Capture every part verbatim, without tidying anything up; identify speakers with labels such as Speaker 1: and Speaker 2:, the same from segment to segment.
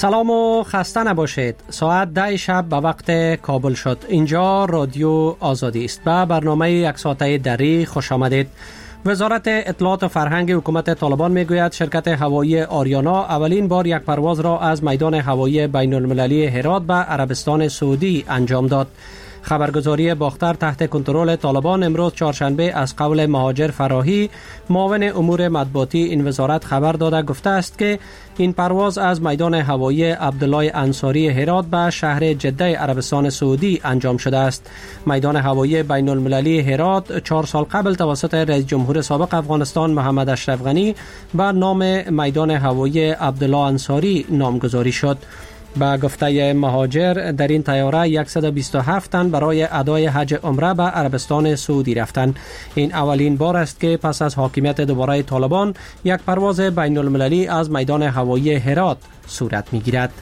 Speaker 1: سلام و خسته نباشید. ساعت ده شب به وقت کابل شد. اینجا رادیو آزادی است. به برنامه یک ساعته دری خوش آمدید. وزارت اطلاعات و فرهنگ حکومت طالبان میگوید شرکت هوایی آریانا اولین بار یک پرواز را از میدان هوایی بین المللی هرات به عربستان سعودی انجام داد. خبرگزاری باختر تحت کنترل طالبان امروز چهارشنبه از قول مهاجر فراهی معاون امور مطبوعاتی این وزارت خبر داده گفته است که این پرواز از میدان هوایی عبدالله انصاری هرات به شهر جده عربستان سعودی انجام شده است. میدان هوایی بین المللی هرات چهار سال قبل توسط رئیس جمهور سابق افغانستان محمد اشرف غنی به نام میدان هوایی عبدالله انصاری نامگذاری شد. با گفته مهاجر در این طیاره صد و بیست و هفت تن برای ادای حج عمره به عربستان سعودی رفتند. این اولین بار است که پس از حاکمیت دوباره طالبان یک پرواز بین المللی از میدان هوایی هرات صورت میگیرد.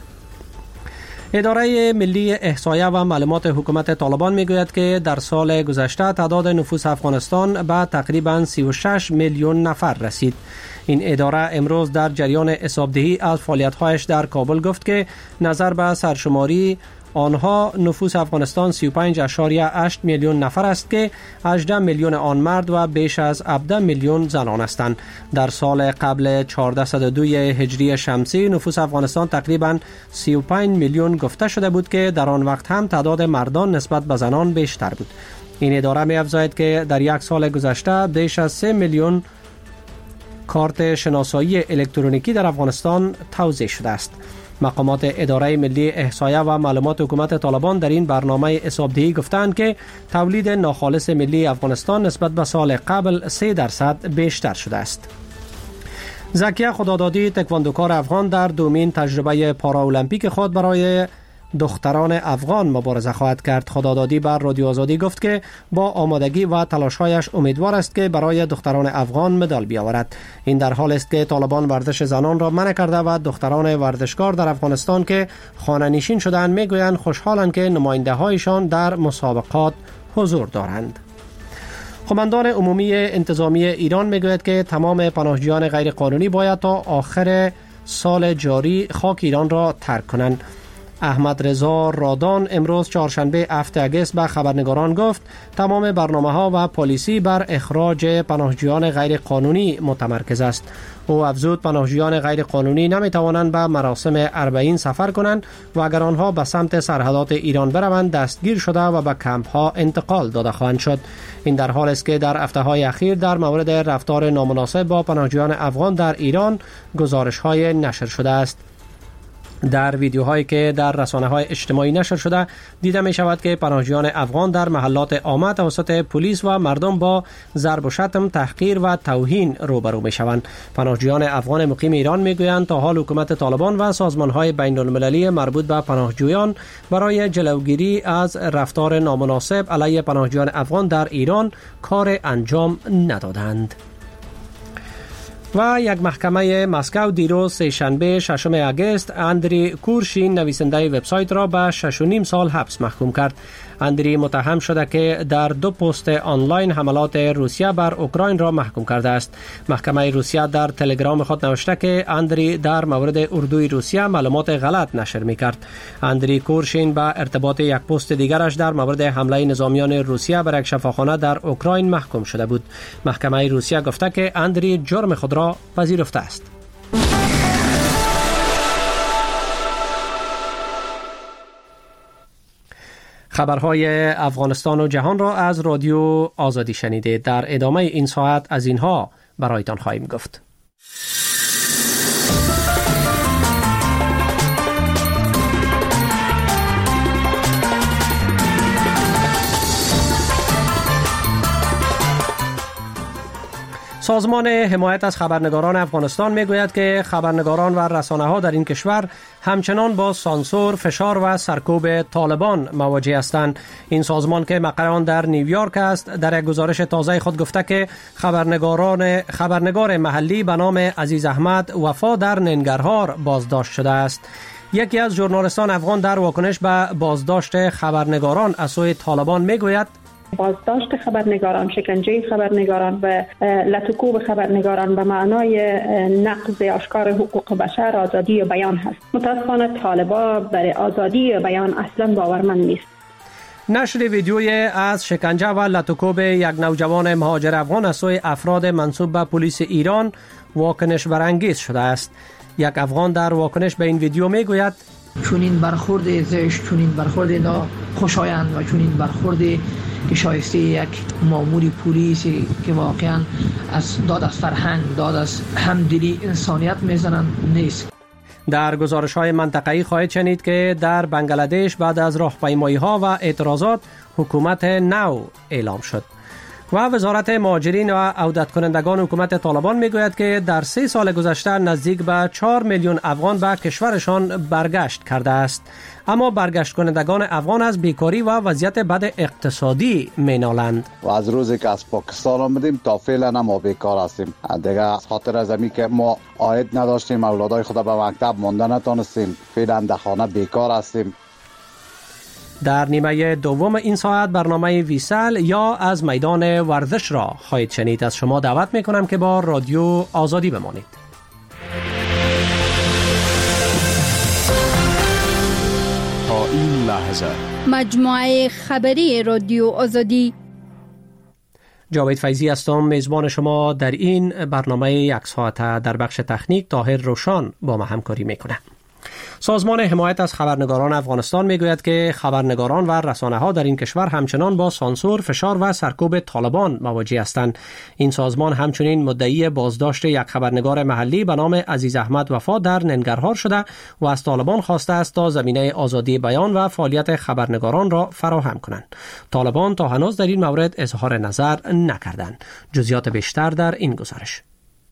Speaker 1: اداره ملی احصایه و معلومات حکومت طالبان میگوید که در سال گذشته تعداد نفوس افغانستان به تقریباً سی و شش میلیون نفر رسید. این اداره امروز در جریان حسابدهی از فعالیت‌هایش در کابل گفت که نظر به سرشماری آنها نفوس افغانستان سی و پنج ممیز هشت میلیون نفر است که هجده میلیون آن مرد و بیش از هفده میلیون زنان هستند. در سال قبل چهارصد و دو هجری شمسی نفوس افغانستان تقریباً سی و پنج میلیون گفته شده بود که در آن وقت هم تعداد مردان نسبت به زنان بیشتر بود. این اداره می افزاید که در یک سال گذشته بیش از سه میلیون کارت شناسایی الکترونیکی در افغانستان توزیع شده است. مقامات اداره ملی احصایه و معلومات حکومت طالبان در این برنامه حسابدهی گفتند که تولید ناخالص ملی افغانستان نسبت به سال قبل سه درصد بیشتر شده است. زکیه خدادادی تکواندوکار افغان در دومین تجربه پاراولمپیک خود برای دختران افغان مبارزه خواهد کرد. خدادادی بر رادیو آزادی گفت که با آمادگی و تلاش‌هایش امیدوار است که برای دختران افغان مدال بیاورد. این در حال است که طالبان ورزش زنان را منع کرده و دختران ورزشکار در افغانستان که خانه نشین شدند میگویند خوشحالند که نماینده هایشان در مسابقات حضور دارند. قماندان عمومی انتظامی ایران میگوید که تمام پناهجویان غیر قانونی باید تا آخر سال جاری خاک ایران را ترک کنند. احمد رضا رادان امروز چهارشنبه هفتم اگست به خبرنگاران گفت تمام برنامه‌ها و پالیسی بر اخراج پناهجویان غیر قانونی متمرکز است. او افزود پناهجویان غیر قانونی نمی توانند به مراسم اربعین سفر کنند و اگر آنها به سمت سرحدات ایران بروند دستگیر شده و به کمپ ها انتقال داده خواهند شد. این در حال است که در هفته‌های اخیر در مورد رفتار نامناسب با پناهجویان افغان در ایران گزارش‌های نشر شده است. در ویدیوهایی که در رسانه‌های اجتماعی نشر شده دیده می شود که پناهجویان افغان در محلات عامه توسط پلیس و مردم با ضرب و شتم، تحقیر و توهین روبرو می شوند. پناهجویان افغان مقیم ایران می گویند تا حال حکومت طالبان و سازمان‌های بین المللی مربوط به پناهجویان برای جلوگیری از رفتار نامناسب علیه پناهجویان افغان در ایران کار انجام ندادند. و یک محکمه مسکو دیروز سه‌شنبه ششم اگست اندری کورشین نویسنده وبسایت را به شش و نیم سال حبس محکوم کرد. اندری متهم شده که در دو پست آنلاین حملات روسیه بر اوکراین را محکوم کرده است. محکمه روسیه در تلگرام خود نوشته که اندری در مورد اردوی روسیه معلومات غلط نشر می‌کرد. اندری کورشین به ارتباط یک پست دیگرش در مورد حمله نظامیان روسیه بر یک شفاخانه در اوکراین محکوم شده بود. محکمه روسیه گفته که اندری جرم خود را پذیرفته است. خبرهای افغانستان و جهان را از رادیو آزادی شنیدید. در ادامه این ساعت از اینها برایتان خواهیم گفت. سازمان حمایت از خبرنگاران افغانستان میگوید که خبرنگاران و رسانه‌ها در این کشور همچنان با سانسور، فشار و سرکوب طالبان مواجه هستند. این سازمان که مقر آن در نیویورک است در یک گزارش تازه خود گفته که خبرنگاران خبرنگار محلی به نام عزیز احمد وفا در ننگرهار بازداشت شده است. یکی از ژورنالیستان افغان در واکنش به بازداشت خبرنگاران از سوی طالبان میگوید
Speaker 2: بازداشت خبرنگاران، شکنجه خبرنگاران و لطکوب خبرنگاران به معنای نقض آشکار حقوق بشر، آزادی بیان هست. متاسفانه طالبان برای آزادی بیان اصلا باورمند نیست.
Speaker 1: نشر ویدیوی از شکنجه و لطکوب یک نوجوان مهاجر افغان از سوی افراد منسوب به پلیس ایران واکنش برانگیز شده است. یک افغان در واکنش به این ویدیو میگوید
Speaker 3: چون این برخورد زشت، چون این برخورد ناخوشایند و چون این برخورد که شایسته یک مامور پلیسی که واقعا از داد از فرهنگ، داد از همدلی انسانیت میزنن نیست.
Speaker 1: در گزارش‌های منطقه‌ای خواهید شنید که در بنگلادش بعد از راهپیمایی‌ها و اعتراضات حکومت نو اعلام شد. و وزارت مهاجرین و عودت کنندگان حکومت طالبان میگوید که در سه سال گذشته نزدیک به چهار میلیون افغان به کشورشان برگشت کرده است. اما برگشت کنندگان افغان از بیکاری و وضعیت بد اقتصادی مینالند.
Speaker 4: و از روزی که از پاکستان آمدیم تا فعلا ما بیکار هستیم. دیگه از خاطر از اینکه که ما عاید نداشتیم، اولادای خود به مکتب مانده نتونستیم، فعلا در خانه بیکار هستیم.
Speaker 1: در نیمه دوم این ساعت برنامه ویسل یا از میدان ورزش را خواهید شنید. از شما دعوت میکنم که با رادیو آزادی بمانید.
Speaker 5: تا این لحظه
Speaker 6: مجموعه خبری رادیو آزادی.
Speaker 1: جاوید فیضی هستم، میزبان شما در این برنامه یک ساعته. در بخش تکنیک طاهر روشان با ما همکاری میکنه. سازمان حمایت از خبرنگاران افغانستان میگوید که خبرنگاران و رسانه‌ها در این کشور همچنان با سانسور، فشار و سرکوب طالبان مواجه هستند. این سازمان همچنین مدعی بازداشت یک خبرنگار محلی به نام عزیز احمد وفا در ننگرهار شده و از طالبان خواسته است تا زمینه آزادی بیان و فعالیت خبرنگاران را فراهم کنند. طالبان تا هنوز در این مورد اظهار نظر نکردند. جزئیات بیشتر در این گزارش.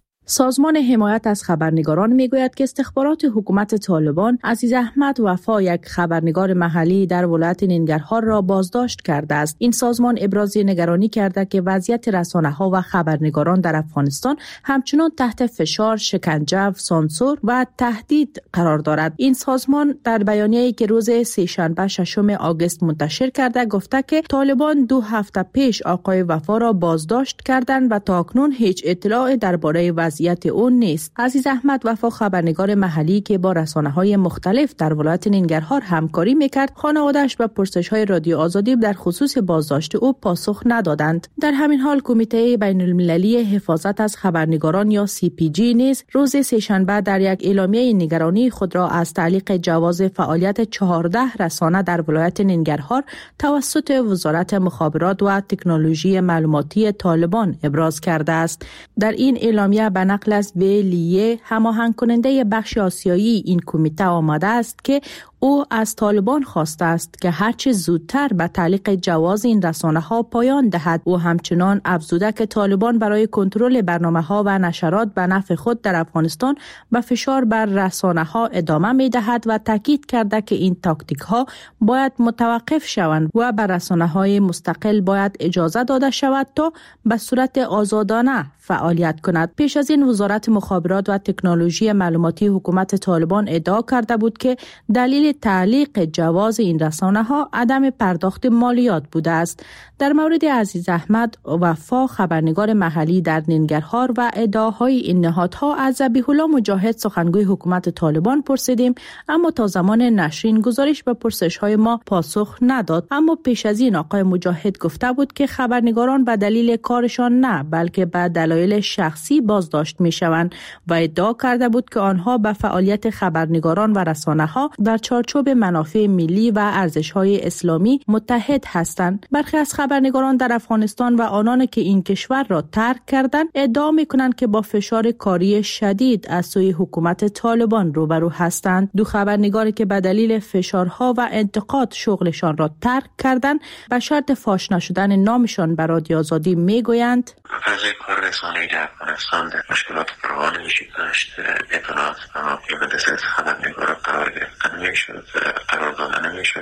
Speaker 7: سازمان حمایت از خبرنگاران میگوید که استخبارات حکومت طالبان عزیز احمد وفا، یک خبرنگار محلی در ولایت ننگرهار را بازداشت کرده است. این سازمان ابراز نگرانی کرده که وضعیت رسانه‌ها و خبرنگاران در افغانستان همچنان تحت فشار، شکنجه، سانسور و تهدید قرار دارد. این سازمان در بیانیه‌ای که روز سه‌شنبه ششم آگوست منتشر کرده گفته که طالبان دو هفته پیش آقای وفا را بازداشت کردند و تاکنون هیچ اطلاع درباره وضعیت اون نیست. عزیز احمد وفا خبرنگار محلی که با رسانه‌های مختلف در ولایت ننگرهار همکاری میکرد، خانواده‌اش به پرسش‌های رادیو آزادی در خصوص بازداشت او پاسخ ندادند. در همین حال کمیته بین‌المللی حفاظت از خبرنگاران یا سی پی جی نیز روز سه‌شنبه در یک اعلامیه نگرانی خود را از تعلیق جواز فعالیت چهارده رسانه در ولایت ننگرهار توسط وزارت مخابرات و تکنولوژی معلوماتی طالبان ابراز کرده است. در این اعلامیه به نقل از ویلیه، هماهنگ کننده بخش آسیایی این کمیته آمده است که او از طالبان خواسته است که هرچه زودتر به تعلیق جواز این رسانه ها پایان دهد. او همچنان افزوده که طالبان برای کنترل برنامه ها و نشرات به نفع خود در افغانستان به فشار بر رسانه ها ادامه می دهد و تاکید کرده که این تاکتیک ها باید متوقف شوند و بر رسانه های مستقل باید اجازه داده شود تا به صورت آزادانه فعالیت کند. پیش از این وزارت مخابرات و تکنولوژی معلوماتی حکومت طالبان ادعا کرده بود که دلیل تعلیق جواز این رسانه ها عدم پرداخت مالیات بوده است. در مورد عزیز احمد وفا خبرنگار محلی در ننگرهار و ادعاهای این نهادها از ذبیح الله مجاهد سخنگوی حکومت طالبان پرسیدیم، اما تا زمان نشرین گزارش به پرسش‌های ما پاسخ نداد. اما پیش از این آقای مجاهد گفته بود که خبرنگاران به دلیل کارشان نه بلکه به دلایل شخصی بازداشت می‌شوند و ادعا کرده بود که آنها به فعالیت خبرنگاران و رسانه‌ها در چارچوب منافع ملی و ارزش‌های اسلامی متحد هستند. برخی از خبرنگاران در افغانستان و آنان که این کشور را ترک کردند ادعا می‌کنند که با فشار کاری شدید از سوی حکومت طالبان روبرو هستند. دو خبرنگاری که به دلیل فشارها و انتقاد شغلشان را ترک کردند به شرط فاش نشدن نامشان به رادیو آزادی میگویند
Speaker 8: فضای کار رسانه‌ای در افغانستان در مشکلات فراوانی وجود داشت. اطلاعات که به دست خبرنگاران قرار گرفتن نمی‌شد، قرار دادن نمی‌شد.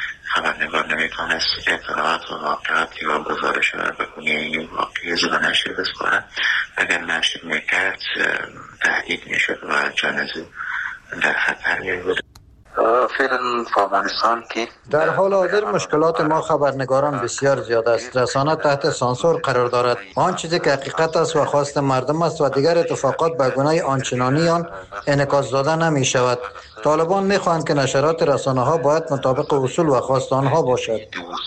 Speaker 8: خبرنگار نمیتونست اطلاعات و واقعاتی و گزارش را به گونه واقعی به نشر بسپارد. اگر نشر میکرد تهدید میشد و جان او در خطر میبود. فعلا في افغانستان که
Speaker 9: در حال حاضر مشکلات ما خبرنگاران بسیار زیاد است. رسانه تحت سانسور قرار دارد. آن چیزی که حقیقت است و خواست مردم است و دیگر اتفاقات به گونه آنچنانی آن انعکاس داده نمی شود. طالبان می خواهند که نشرات رسانه ها باید مطابق اصول و خواست آنها باشد.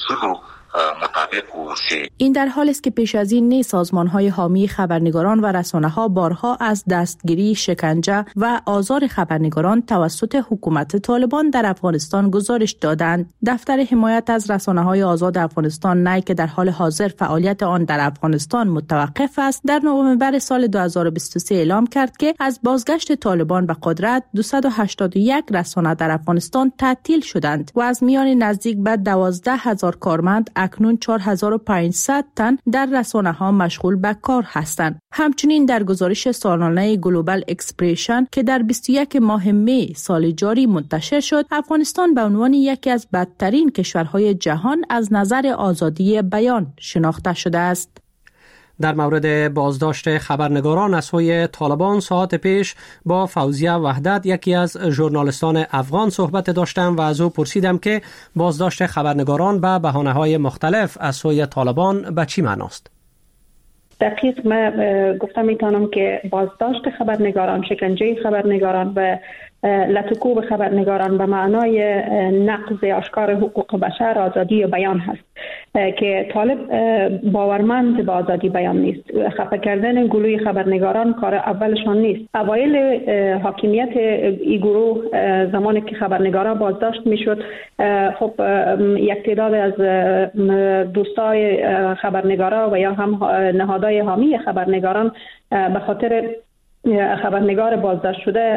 Speaker 7: این در حال است که پیش از این نیز سازمان‌های حامی خبرنگاران و رسانه‌ها بارها از دستگیری، شکنجه و آزار خبرنگاران توسط حکومت طالبان در افغانستان گزارش دادند. دفتر حمایت از رسانه‌های آزاد افغانستان نای که در حال حاضر فعالیت آن در افغانستان متوقف است، در نوامبر سال دو هزار و بیست و سه اعلام کرد که از بازگشت طالبان به قدرت دویست و هشتاد و یک رسانه در افغانستان تعطیل شدند و از میان نزدیک به دوازده هزار کارمند اکنون چهار هزار و پانصد تن در رسانه‌ها مشغول به کار هستند. همچنین در گزارش سالانه گلوبال اکسپرشن که در بیست و یک ماه می سال جاری منتشر شد، افغانستان به عنوان یکی از بدترین کشورهای جهان از نظر آزادی بیان شناخته شده است.
Speaker 1: در مورد بازداشت خبرنگاران از سوی طالبان ساعت پیش با فوزیه وحدت، یکی از ژورنالیستان افغان، صحبت داشتم و از او پرسیدم که بازداشت خبرنگاران به بهانه‌های مختلف از سوی طالبان به چی معناست؟
Speaker 2: دقیق ما گفتم میتونم که بازداشت خبرنگاران، شکنجه خبرنگاران و لطکوب خبرنگاران به معنای نقض آشکار حقوق بشر، آزادی بیان هست که طالب باورمند به آزادی بیان نیست. خفه کردن گروه خبرنگاران کار اولشان نیست. اوایل حاکمیت این گروه زمانی که خبرنگاران بازداشت میشد، خب یک تعداد از دوستای خبرنگاران و یا هم نهادهای حامی خبرنگاران به خاطر خبرنگار بازداشت شده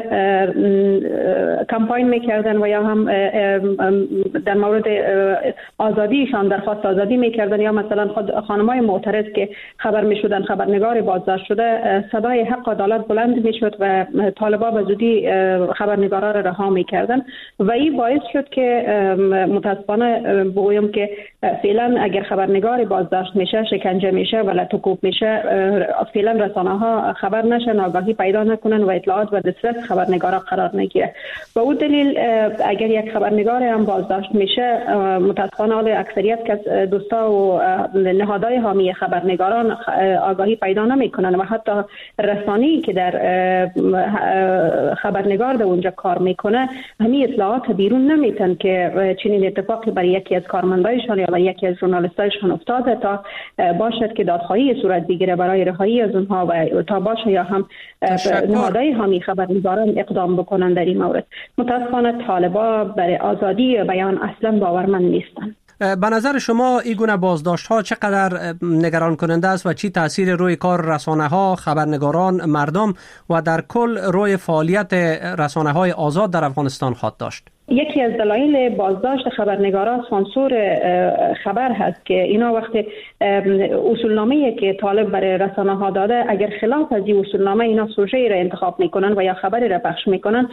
Speaker 2: کمپاین میکردن و یا هم در مورد آزادیشان درخواست آزادی میکردن، یا مثلا خود خانمای معترض که خبر میشدن خبرنگار بازداشت شده، صدای حق عدالت بلند میشد و طالبا به زودی خبرنگارا را رها میکردن و این باعث شد که متاسفانه بگویم که فعلا اگر خبرنگار بازداشت میشه، شکنجه میشه و لطکوب میشه، فعلا رسانه ها خبر نشن، آگاهی پیدا نکنن و اطلاعات و دسترس خبرنگارا قرار نگیره. به اون دلیل اگر یک خبرنگار هم بازداشت میشه، متاسفانه اکثریت که دوستا و نهادهای حامی خبرنگاران آگاهی پیدا نمیکنن و حتی رسانه‌ای که در خبرنگار در اونجا کار میکنه همین اطلاعات بیرون نمیتن که چنین اتفاقی برای یکی از کارمندایشان یا یکی از ژورنالیستایشان افتاده تا باشد که دادخواهی صورت بگیره برای رهایی از اونها و تا باشه یا هم نهادهای حامی خبرنگاران اقدام بکنن در این مورد. متاسفانه طالبا برای آزادی بیان اصلا باورمند نیستن.
Speaker 1: به نظر شما این گونه بازداشت ها چقدر نگران کننده است و چی تاثیر روی کار رسانه ها، خبرنگاران، مردم و در کل روی فعالیت رسانه های آزاد در افغانستان خواهد داشت؟
Speaker 2: یکی از دلایل بازداشت خبرنگاران سانسور خبر هست که اینا وقتی اصولنامه‌ای که طالب برای رسانه ها داده، اگر خلاف از این اصولنامه اینا سوژه‌ای را انتخاب میکنن و یا خبری را پخش میکنن،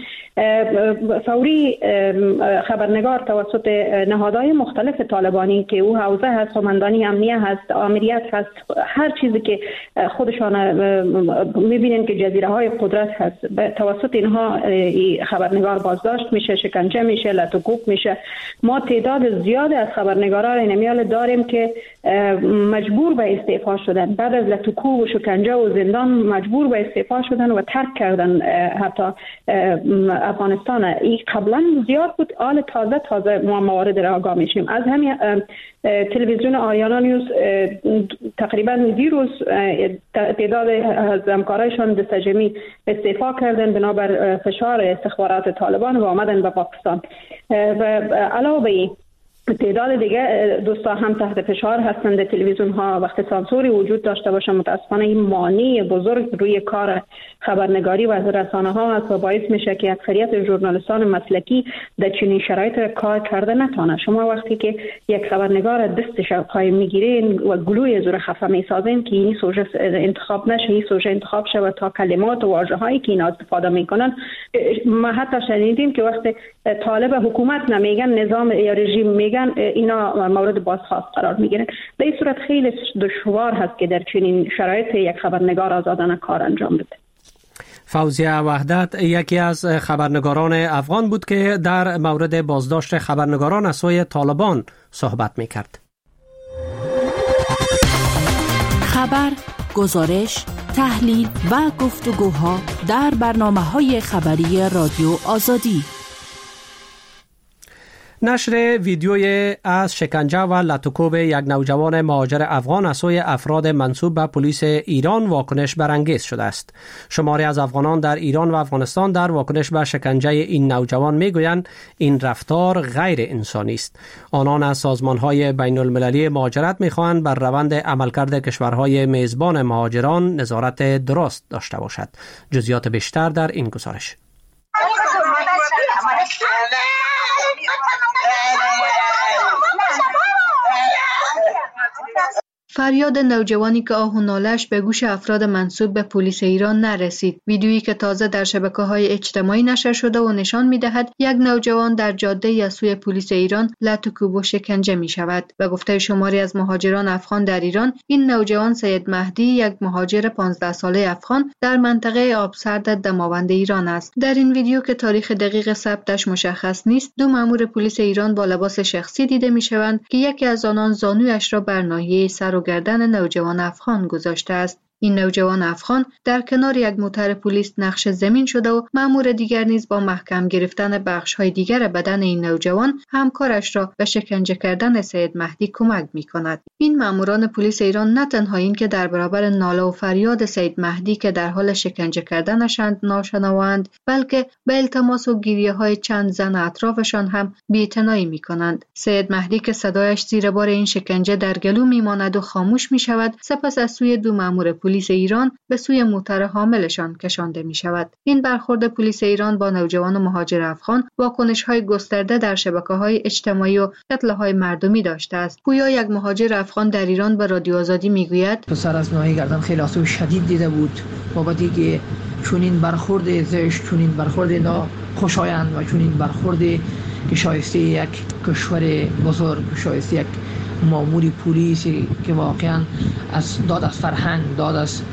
Speaker 2: فوری خبرنگار توسط نهادهای مختلف طالبانی که او حوزه هست، قماندانی امنیه هست، آمریت هست، هر چیزی که خودشان میبینن که جزیره های قدرت هست، توسط اینها خبرنگار بازداشت میشه، شکنجه میشه، لطکوب میشه. ما تعداد زیاد از خبرنگاران اینمیال داریم که مجبور به استعفا شدن، بعد از لطکوب و شکنجه و زندان مجبور به استعفا شدن و ترک کردن حتی افغانستان. این قبلا زیاد بود، آل تازه تازه ما موارد را آگاه میشیم. از همین تلویزیون آریانا نیوز تقریبا دیروز تعداد از همکارایشان دستجمی استعفا کردن بنابر فشار استخبارات طالبان و آمدن به پاکستان. و علاوه بر این تعداد دیگه دوستا هم تحت فشار هستند. تلویزیون ها وقتی سانسوری وجود داشته باشه، متاسفانه این مانع بزرگ روی کار خبرنگاری و رسانه ها است و باعث میشه که اکثریت ژورنالیستان مسلکی در چنین شرایط کار کرده نتونه. شما وقتی که یک خبرنگار دستش قایم میگیرین و گلوی زور خفه میسازین که این سوژه انتخاب نشه، این سوژه انتخاب شه و تا کلمات و واژه هایی که اینا استفاده میکنن، ما حتی شنیدیم که وقتی طالب حکومت نمیگن، نظام یا رژیم میگن، اینا مورد بازخواست قرار میگیرن. به این صورت خیلی دشوار هست که در چنین شرایط یک خبرنگار آزادانه کار انجام بده.
Speaker 1: فوزیه وحدت یکی از خبرنگاران افغان بود که در مورد بازداشت خبرنگاران از سوی طالبان صحبت می‌کرد.
Speaker 7: خبر، گزارش، تحلیل و گفتگوها در برنامه‌های خبری رادیو آزادی.
Speaker 1: نشر ویدیوی از شکنجه و لطوکوب یک نوجوان مهاجر افغان از سوی افراد منسوب به پلیس ایران واکنش برانگیز شده است. شماری از افغانان در ایران و افغانستان در واکنش به شکنجه این نوجوان میگویند این رفتار غیر انسانی است. آنان از سازمان‌های بین المللی مهاجرت می‌خواهند بر روند عملکرد کشورهای میزبان مهاجران نظارت درست داشته باشد. جزئیات بیشتر در این گزارش.
Speaker 10: فریاد نوجوانی که آه و ناله‌اش به گوش افراد منسوب به پلیس ایران نرسید. ویدیویی که تازه در شبکه‌های اجتماعی نشر شده و نشان می‌دهد یک نوجوان در جاده از سوی پلیس ایران لطوکوب و شکنجه می‌شود. به گفته شماری از مهاجران افغان در ایران، این نوجوان سید مهدی یک مهاجر پانزده ساله افغان در منطقه آبسرد دماوند ایران است. در این ویدیو که تاریخ دقیق ثبتش مشخص نیست، دو مأمور پلیس ایران با لباس شخصی دیده می‌شوند که یکی از آنان زانویش را بر ناحیه سر و گردن نوجوان افغان گذاشته است. این نوجوان افغان در کنار یک موتر پلیس نقش زمین شده و مأمور دیگر نیز با محکم گرفتن بخش‌های دیگر بدن این نوجوان همکارش را به شکنجه کردن سید مهدی کمک می‌کند. این مأموران پلیس ایران نه تنها این که در برابر ناله و فریاد سید مهدی که در حال شکنجه کردنشند ناشنواند، بلکه به التماس و گریه‌های چند زن اطرافشان هم بی‌اعتنایی می‌کنند. سید مهدی که صدایش زیر بار این شکنجه در گلو می‌ماند و خاموش می‌شود، سپس از سوی دو مأمور پلیس ایران به سوی موتر حاملشان کشانده می شود. این برخورد پلیس ایران با نوجوان مهاجر افغان واکنش‌های گسترده در شبکه‌های اجتماعی و قتل‌های مردمی داشته است. پویا یک مهاجر افغان در ایران به رادیو آزادی میگوید
Speaker 3: پسر از ناحیه گردن خیلی آسیب شدید دیده بود بابتی که چون این برخورد زشت، چون این برخورد ناخوشایند و چون این برخورد که شایسته یک کشور بزرگ، شایسته یک ماموری پلیسی که واقعا از داد از فرهنگ، داد از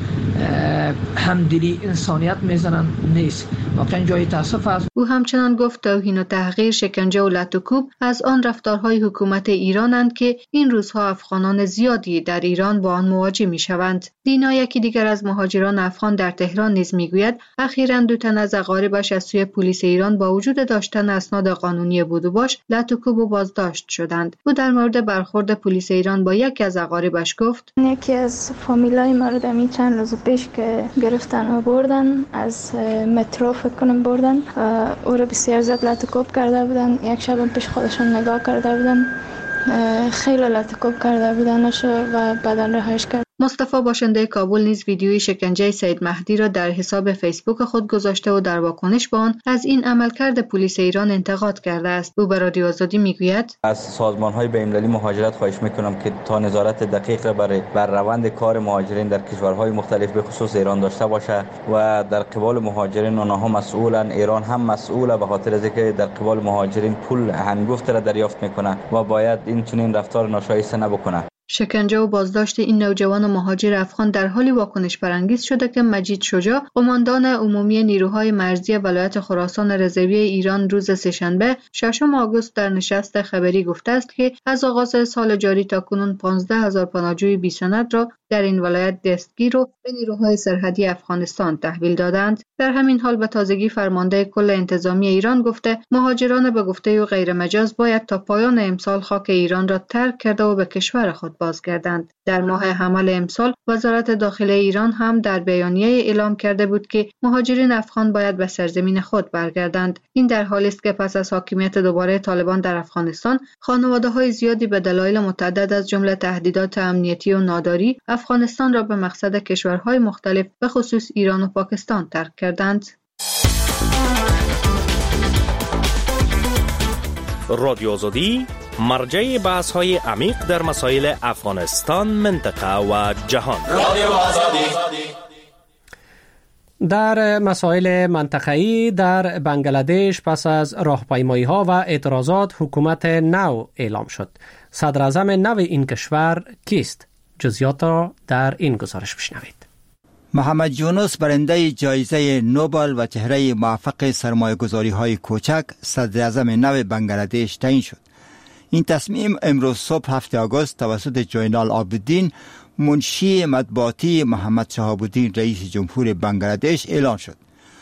Speaker 3: همدلی انسانیت میزنن نیست. واقعا جای تاسف است.
Speaker 10: او همچنان گفت توهین و تحقیر، شکنجه و لطوکوب از آن رفتارهای حکومت ایرانند که این روزها افغانان زیادی در ایران با آن مواجه میشوند. دینا یکی دیگر از مهاجران افغان در تهران نیز میگوید اخیراً دو تن از اقاربش از سوی پلیس ایران با وجود داشتن اسناد قانونی بود و باش لطوکوب و بازداشت شدند. او در مورد برخورد پلیس ایران با یکی از اقاربش گفت
Speaker 11: یکی از فامیلای ما رو دمی چند روز پیش که گرفتن و بردن از مترو فکر کنم بردن، او رو بسیار زیاد لطوکوب کرده بودن. یک شب پیش خودشون نگاه کرده بودن، خیلی لطوکوب کرده بودنش و بعدن رهایش کرد.
Speaker 10: مصطفی باشنده کابل نیز ویدیوی شکنجه سید مهدی را در حساب فیسبوک خود گذاشته و در واکنش به آن از این عملکرد پلیس ایران انتقاد کرده است. او به رادیو آزادی میگوید
Speaker 12: از سازمان‌های بین‌المللی مهاجرت خواهش می‌کنم که تا نظارت دقیق برای بر روند کار مهاجرین در کشورهای مختلف به خصوص ایران داشته باشه و در قبال مهاجرین آنها مسئولن، ایران هم مسئوله به خاطر از اینکه در قبال مهاجرین پول هنگفت را دریافت می‌کنه و باید این چنین رفتار ناشایسته نبکنه.
Speaker 10: شکنجه و بازداشت این نوجوان مهاجر افغان در حالی واکنش برانگیز شده که مجید شجاع، قماندان عمومی نیروهای مرزی ولایت خراسان رضوی ایران، روز سه‌شنبه ششم آگوست در نشست خبری گفته است که از آغاز سال جاری تاکنون پانزده هزار پناهجوی بی سند را در این ولایت دستگیر و به نیروهای سرحدی افغانستان تحویل دادند. در همین حال به تازگی فرمانده کل انتظامی ایران گفته مهاجران به گفته و غیر مجاز باید تا پایان امسال خاک ایران را ترک کرده و به کشور خود بازگردند. در ماه حمل امسال وزارت داخله ایران هم در بیانیه اعلام کرده بود که مهاجرین افغان باید به سرزمین خود برگردند. این در حالی است که پس از حاکمیت دوباره طالبان در افغانستان، خانواده‌های زیادی به دلایل متعدد از جمله تهدیدات امنیتی و ناداری افغانستان را به مقصد کشورهای مختلف به خصوص ایران و پاکستان ترک کردند.
Speaker 13: رادیو آزادی مرجع بحث های عمیق در مسائل افغانستان، منطقه و جهان.
Speaker 1: در مسائل منطقه‌ای در بنگلادش پس از راهپیمایی‌ها و اعتراضات حکومت نو اعلام شد. صدر اعظم نو این کشور کیست؟ جزئیات را در این گزارش بشنوید.
Speaker 14: محمد یونس برنده جایزه نوبل و چهره موفق سرمایه‌گذاری‌های کوچک صدر اعظم نو بنگلادش تعیین شد. این تصمیم امروز صبح هفتم آگوست توسط جوینال عابدین منشی مطبوعاتی محمد شهاب الدین رئیس جمهور بنگلادش اعلان شد.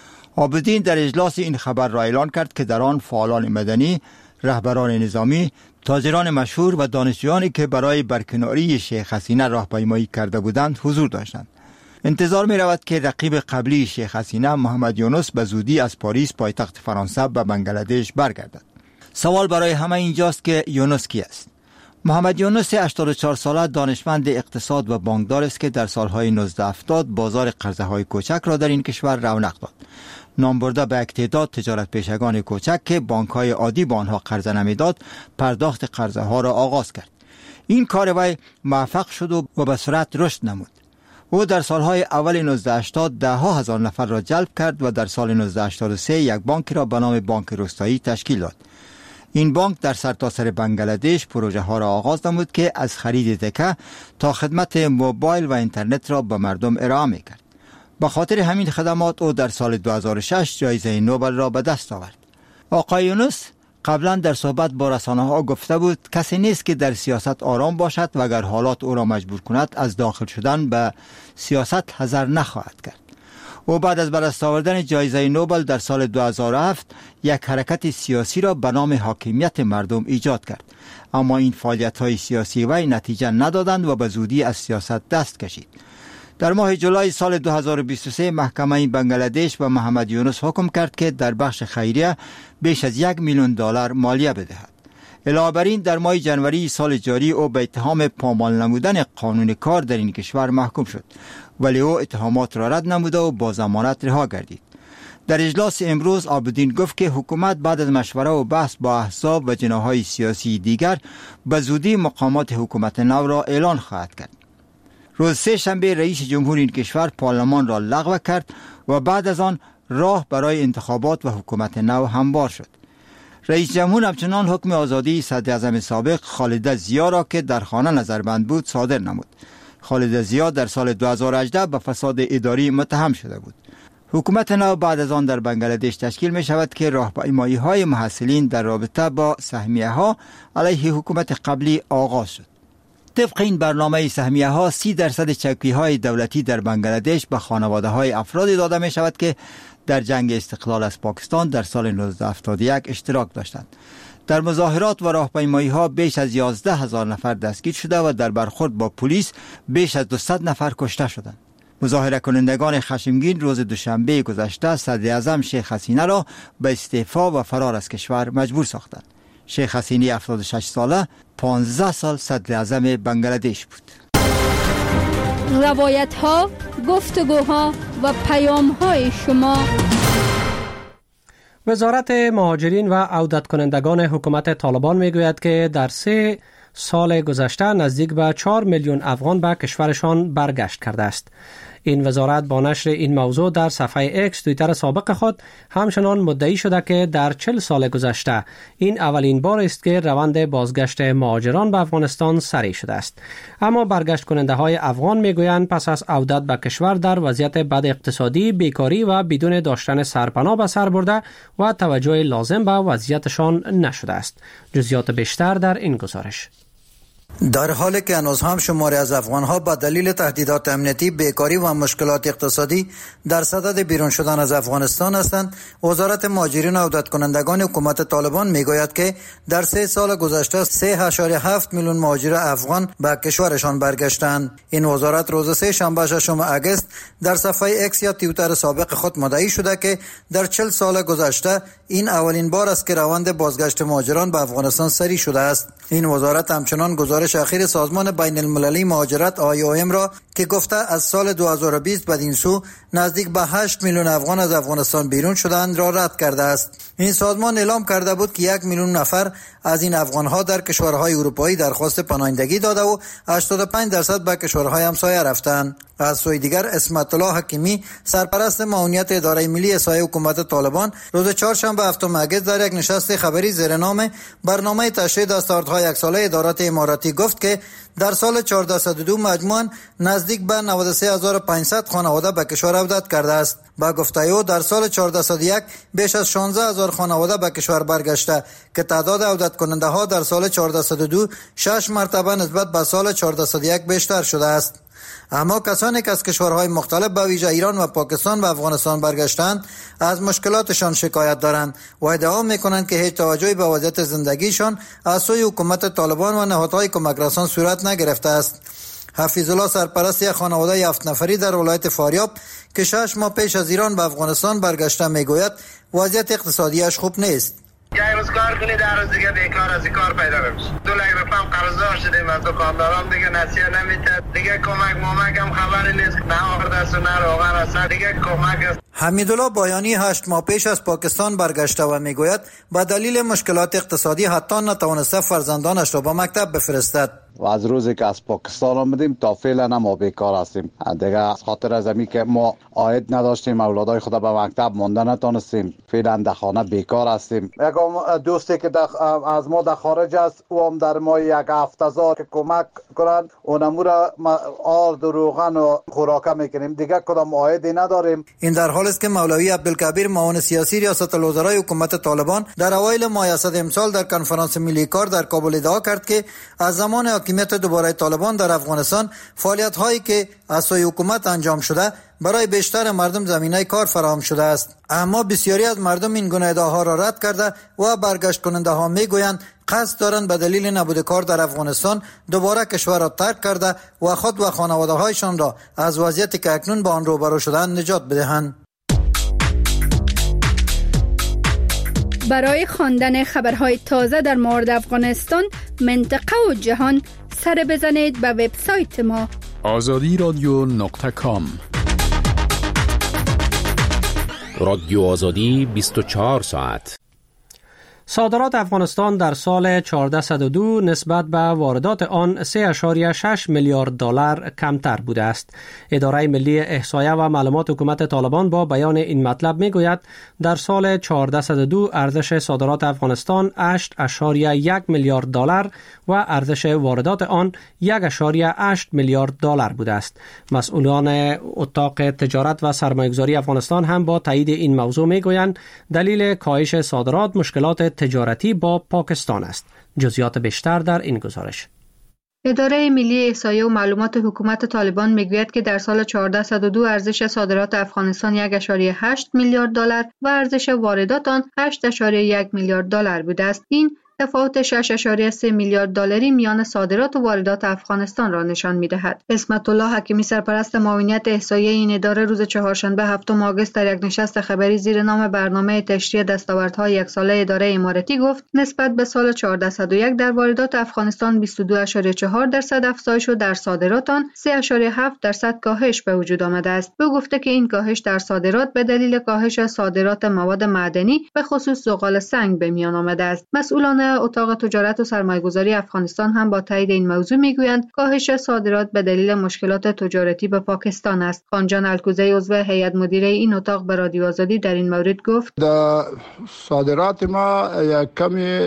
Speaker 14: عابدین در اجلاس این خبر را اعلان کرد که در آن فعالان مدنی، رهبران نظامی، تاجران مشهور و دانشجویانی که برای برکناری شیخ حسینه راهپیمایی کرده بودند حضور داشتند. انتظار می رود که رقیب قبلی شیخ حسینه محمد یونس به زودی از پاریس پایتخت فرانسه به بنگلادش برگردد. سوال برای همه اینجاست که یونس کی است؟ محمد یونس هشتاد و چهار ساله دانشمند اقتصاد و بانکدار است که در سالهای نوزده هفتاد بازار قرضه های کوچک را در این کشور رونق داد. نام برده به یک تعداد تجارت پیشگان کوچک که بانک های عادی با آنها قرضه نمیداد پرداخت قرضه ها را آغاز کرد. این کار وی موفق شد و به سرعت رشد نمود. او در سالهای اول نوزده هشتاد ده ها هزار نفر را جلب کرد و در سال نوزده هشتاد و سه یک بانک را به نام بانک روستایی تشکیل داد. این بانک در سرتاسر بنگلادش پروژه ها را آغاز نمود که از خرید تکه تا خدمت موبایل و اینترنت را به مردم ارائه می کرد. به خاطر همین خدمات او در سال دو هزار و شش جایزه نوبل را به دست آورد. آقای یونس قبلا در صحبت با رسانه ها گفته بود کسی نیست که در سیاست آرام باشد و اگر حالات او را مجبور کند از داخل شدن به سیاست حذر نخواهد کرد. او بعد از به دست آوردن جایزه نوبل در سال دو هزار و هفت یک حرکت سیاسی را به نام حاکمیت مردم ایجاد کرد، اما این فعالیت های سیاسی وی نتیجه ندادند و به زودی از سیاست دست کشید. در ماه جولای سال دو هزار و بیست و سه محکمه بنگلادش به محمد یونس حکم کرد که در بخش خیریه بیش از یک میلیون دلار مالیه بدهد. علاوه بر این در ماه جنوری سال جاری او به اتهام پامال نمودن قانون کار در این کشور محکوم شد، ولی او اتهامات را رد نموده و با ضمانت رها گردید. در اجلاس امروز عابدین گفت که حکومت بعد از مشوره و بحث با احزاب و جناح‌های سیاسی دیگر به زودی مقامات حکومت نو را اعلان خواهد کرد. روز سه شنبه رئیس جمهور این کشور پارلمان را لغو کرد و بعد از آن راه برای انتخابات و حکومت نو هموار شد. رئیس جمهور همچنان حکم آزادی صدر اعظم سابق خالد ضیا را که در خانه نظربند بود صادر نمود. خالد ضیا در سال دو هزار و هجده به فساد اداری متهم شده بود. حکومت نو بعد از آن در بنگلادش تشکیل می شود که راهپیمایی های محصلین در رابطه با سهمیه ها علیه حکومت قبلی آغاز شد. طبق این برنامه سهمیه ها سی درصد چوکی های دولتی در بنگلادش به خانواده های افرادی داده می شود که در جنگ استقلال از پاکستان در سال نوزده هفتاد و یک اشتراک داشتند. در مظاهرات و راهپیمایی ها بیش از یازده هزار نفر دستگیر شده و در برخورد با پلیس بیش از دویست نفر کشته شدند. مظاهره کنندگان خشمگین روز دوشنبه گذشته صدر اعظم شیخ حسینه را به استعفا و فرار از کشور مجبور ساختند. شیخ حسینه هفتاد و شش ساله پانزده سال صدر اعظم بنگلادش بود.
Speaker 6: روایت ها، گفتگوها و پیام های شما.
Speaker 1: وزارت مهاجرین و عودت کنندگان حکومت طالبان میگوید که در سه سال گذشته نزدیک به چهار میلیون افغان به کشورشان برگشت کرده است. این وزارت با نشر این موضوع در صفحه اکس توییتر سابق خود همچنان مدعی شده که در چهل سال گذشته این اولین بار است که روند بازگشت مهاجران به افغانستان سریع شده است. اما برگشت کننده های افغان میگویند پس از عودت به کشور در وضعیت بد اقتصادی، بیکاری و بدون داشتن سرپناه به سر برده و توجه لازم به وضعیتشان نشده است. جزئیات بیشتر در این گزارش.
Speaker 9: در حالی که هنوز هم شماری از افغانها با دلیل تهدیدات امنیتی، بیکاری و مشکلات اقتصادی در صدد بیرون شدن از افغانستان هستند، وزارت مهاجرین و عودت کنندگان حکومت طالبان میگوید که در سه سال گذشته سه و هفت میلیون مهاجر افغان به کشورشان برگشتند. این وزارت روز سه شنبه ششم آگوست در صفحه اکس یا توییتر سابق خود مدعی شده که در چهل سال گذشته این اولین بار است که روند بازگشت مهاجران به افغانستان سریع شده است. این وزارت همچنان گزارش اخیر سازمان بین المللی مهاجرت آی او ام را که گفته از سال دو هزار و بیست بدین سو نزدیک به هشت میلیون افغان از افغانستان بیرون شدند را رد کرده است. این سازمان اعلام کرده بود که یک میلیون نفر از این افغانها در کشورهای اروپایی درخواست پناهندگی داده و هشتاد و پنج درصد به کشورهای همسایه رفتند. از سوی دیگر اسمت الله حکیمی سرپرست معاونیت اداره ملی احصایه حکومت طالبان روز چهارشنبه هفتم اگست در یک نشست خبری زیر نام برنامه تشریح دستاوردهای یک ساله ادارات اماراتی گفت که در سال چهارده صد و دو مجموعاً نزدیک به نود و سه هزار و پانصد خانواده به کشور عودت کرده است. با گفته او در سال چهارده صد و یک بیش از شانزده هزار خانواده به کشور برگشته که تعداد عودت کننده ها در سال چهارده صد و دو شش مرتبه نسبت به سال چهارده صد و یک بیشتر شده است. اما کسانی که از کشورهای مختلف به ویژه ایران و پاکستان و افغانستان برگشتند از مشکلاتشان شکایت دارند و ادعا میکنند که هیچ توجهی به وضعیت زندگیشان از سوی حکومت طالبان و نهادهای کمک رسان صورت نگرفته است. حفیظ الله سرپرست یک خانواده هفت نفری در ولایت فاریاب که شش ماه پیش از ایران به افغانستان برگشته میگوید وضعیت اقتصادیش خوب نیست.
Speaker 15: یک روز کار کنی در روز دیگه بیکار از این کار پیدا بمیشه. دو لک رقم قرضدار شدیم از دکانداران دیگه نصیحت نمیده. دیگه کمک مامک هم خبری نیست. نه آرد است و نه روغن است. دیگه کمک است.
Speaker 9: حمیدالله بایانی هشت ماه پیش از پاکستان برگشته و میگوید با دلیل مشکلات اقتصادی حتی نتوانسته فرزندانش را به مکتب بفرستد.
Speaker 4: و از روزی که از پاکستان آمدیم تا فعلا ما بیکار هستیم. دیگه از خاطر از امی که ما عاید نداشتیم اولادای خود به مکتب مانده نتونستیم فعلا در خانه بیکار هستیم. یک دوستی که از ما در خارج است او هم در ما یک هفت هزار که کمک کنند اونمو را آرد و روغن و خوراکه میکنیم. دیگه کدام عایدی نداریم.
Speaker 9: این در حال است که مولوی عبدالکبیر معاون سیاسی ریاست الوزرای حکومت طالبان در اوایل ماه اسد امسال در کنفرانس ملی کار در کابل ادعا کرد که از زمان حاکمیت دوباره طالبان در افغانستان فعالیت هایی که از سوی حکومت انجام شده برای بیشتر مردم زمینه کار فراهم شده است. اما بسیاری از مردم این گونه ادعاها را رد کرده و برگشت کننده ها میگویند قصد دارند به دلیل نبود کار در افغانستان دوباره کشور را ترک کرده و خود و خانواده هایشان را از وضعیتی که اکنون با آن روبرو شدند نجات بدهند.
Speaker 6: برای خواندن خبرهای تازه در مورد افغانستان، منطقه و جهان سر بزنید به وبسایت ما
Speaker 5: آزادی رادیو نقطه کام.
Speaker 13: رادیو آزادی بیست و چهار ساعت.
Speaker 1: صادرات افغانستان در سال چهارده صد و دو نسبت به واردات آن سه اشاریه شش میلیارد دلار کمتر بوده است. اداره ملی احصایه و معلومات حکومت طالبان با بیان این مطلب میگوید در سال چهارده صد و دو ارزش صادرات افغانستان هشت اشاریه یک میلیارد دلار و ارزش واردات آن یک اشاریه هشت میلیارد دلار بوده است. مسئولان اتاق تجارت و سرمایه‌گذاری افغانستان هم با تایید این موضوع میگویند دلیل کاهش صادرات مشکلات تجارتی با پاکستان است. جزئیات بیشتر در این گزارش.
Speaker 10: اداره ملی احصایه و معلومات حکومت طالبان میگوید که در سال چهارده صد و دو ارزش صادرات افغانستان یک اشاریه هشت میلیارد دلار و ارزش واردات آن هشت اشاریه یک میلیارد دلار بوده است. این تفاوت شش اشاریه سه میلیارد دلاری میان صادرات و واردات افغانستان را نشان می‌دهد. اسمت الله حکیمی سرپرست معاونیت احصایه این اداره روز چهارشنبه هفتم آگوست در یک نشست خبری زیر نام برنامه تشریح دستاوردهای یک ساله اداره اماراتی گفت نسبت به سال چهارده صد و یک در واردات افغانستان بیست و دو اشاریه چهار درصد افزایش و در صادرات آن سه اشاریه هفت درصد کاهش به وجود آمده است. او گفته که این کاهش در صادرات به دلیل کاهش صادرات مواد معدنی به خصوص زغال سنگ به میان آمده است. مسئولان اتاق تجارت و سرمایه‌گذاری افغانستان هم با تایید این موضوع میگویند کاهش صادرات به دلیل مشکلات تجارتی به پاکستان است. خانجان الکوزی عضو هیئت مدیره این اتاق به رادیو آزادی در این مورد گفت
Speaker 16: در صادرات ما یک کمی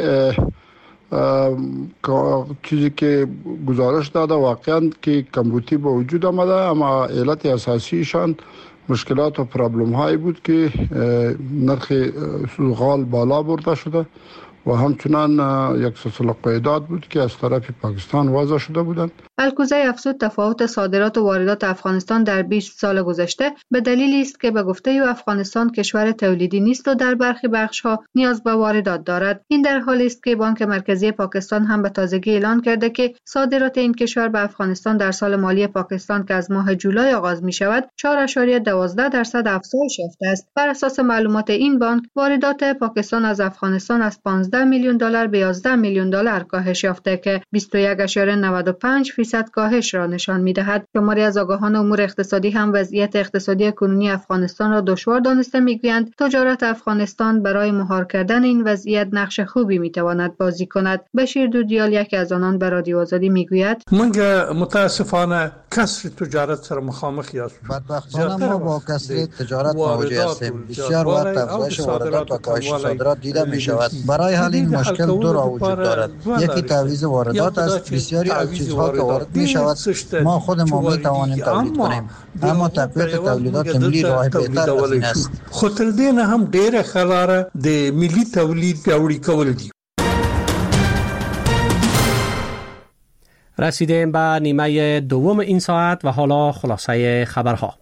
Speaker 16: چیزی که گزارش داده واقعا که کمبودی به وجود آمده، اما علت اساسیشان مشکلات و پرابلم هایی بود که نرخ زغال بالا برده شده و همچنان یک سلسله قیودات بود که از طرف پاکستان وضع شده بودند.
Speaker 10: الکوزی افزود تفاوت صادرات و واردات افغانستان در بیست سال گذشته به دلیلی است که به گفته او افغانستان کشور تولیدی نیست و در برخی بخش‌ها نیاز به واردات دارد. این در حالی است که بانک مرکزی پاکستان هم به تازگی اعلان کرده که صادرات این کشور به افغانستان در سال مالی پاکستان که از ماه جولای آغاز می شود چهار اشاریه دوازده درصد افزایش یافته است. بر اساس معلومات این بانک واردات پاکستان از افغانستان از پانزده پانزده میلیون دلار به یازده میلیون دلار کاهش یافته که بیست و یک ممیز نود و پنج فیصد کاهش را نشان می‌دهد. شماری از آگاهان امور اقتصادی هم وضعیت اقتصادی کنونی افغانستان را دشوار دانسته می‌گویند تجارت افغانستان برای مهار کردن این وضعیت نقش خوبی می‌تواند بازی کند. بشیر دودیال یکی از آنان به رادیو آزادی می‌گوید
Speaker 17: منگه متاسفانه کسر تجارت سر مخامخ هستیم.
Speaker 9: بدبختانه ما با کسر تجارت مواجه هستیم. بسیار وقت افزایش واردات و کاهش صادرات دیده می‌شود. برای حل این مشکل دو راه وجود دارد. یکی تعویض واردات است. بسیاری از چیزها که وارد می‌شود ما خود ما می‌توانیم تولید کنیم. اما تقویت تولیدات ملی راه بهتر از این است.
Speaker 17: خاطر دینه هم ډیره خلاره د ملي تولید پیاوړي کول دي.
Speaker 1: رسیدیم به نیمه دوم این ساعت و حالا خلاصه خبرها.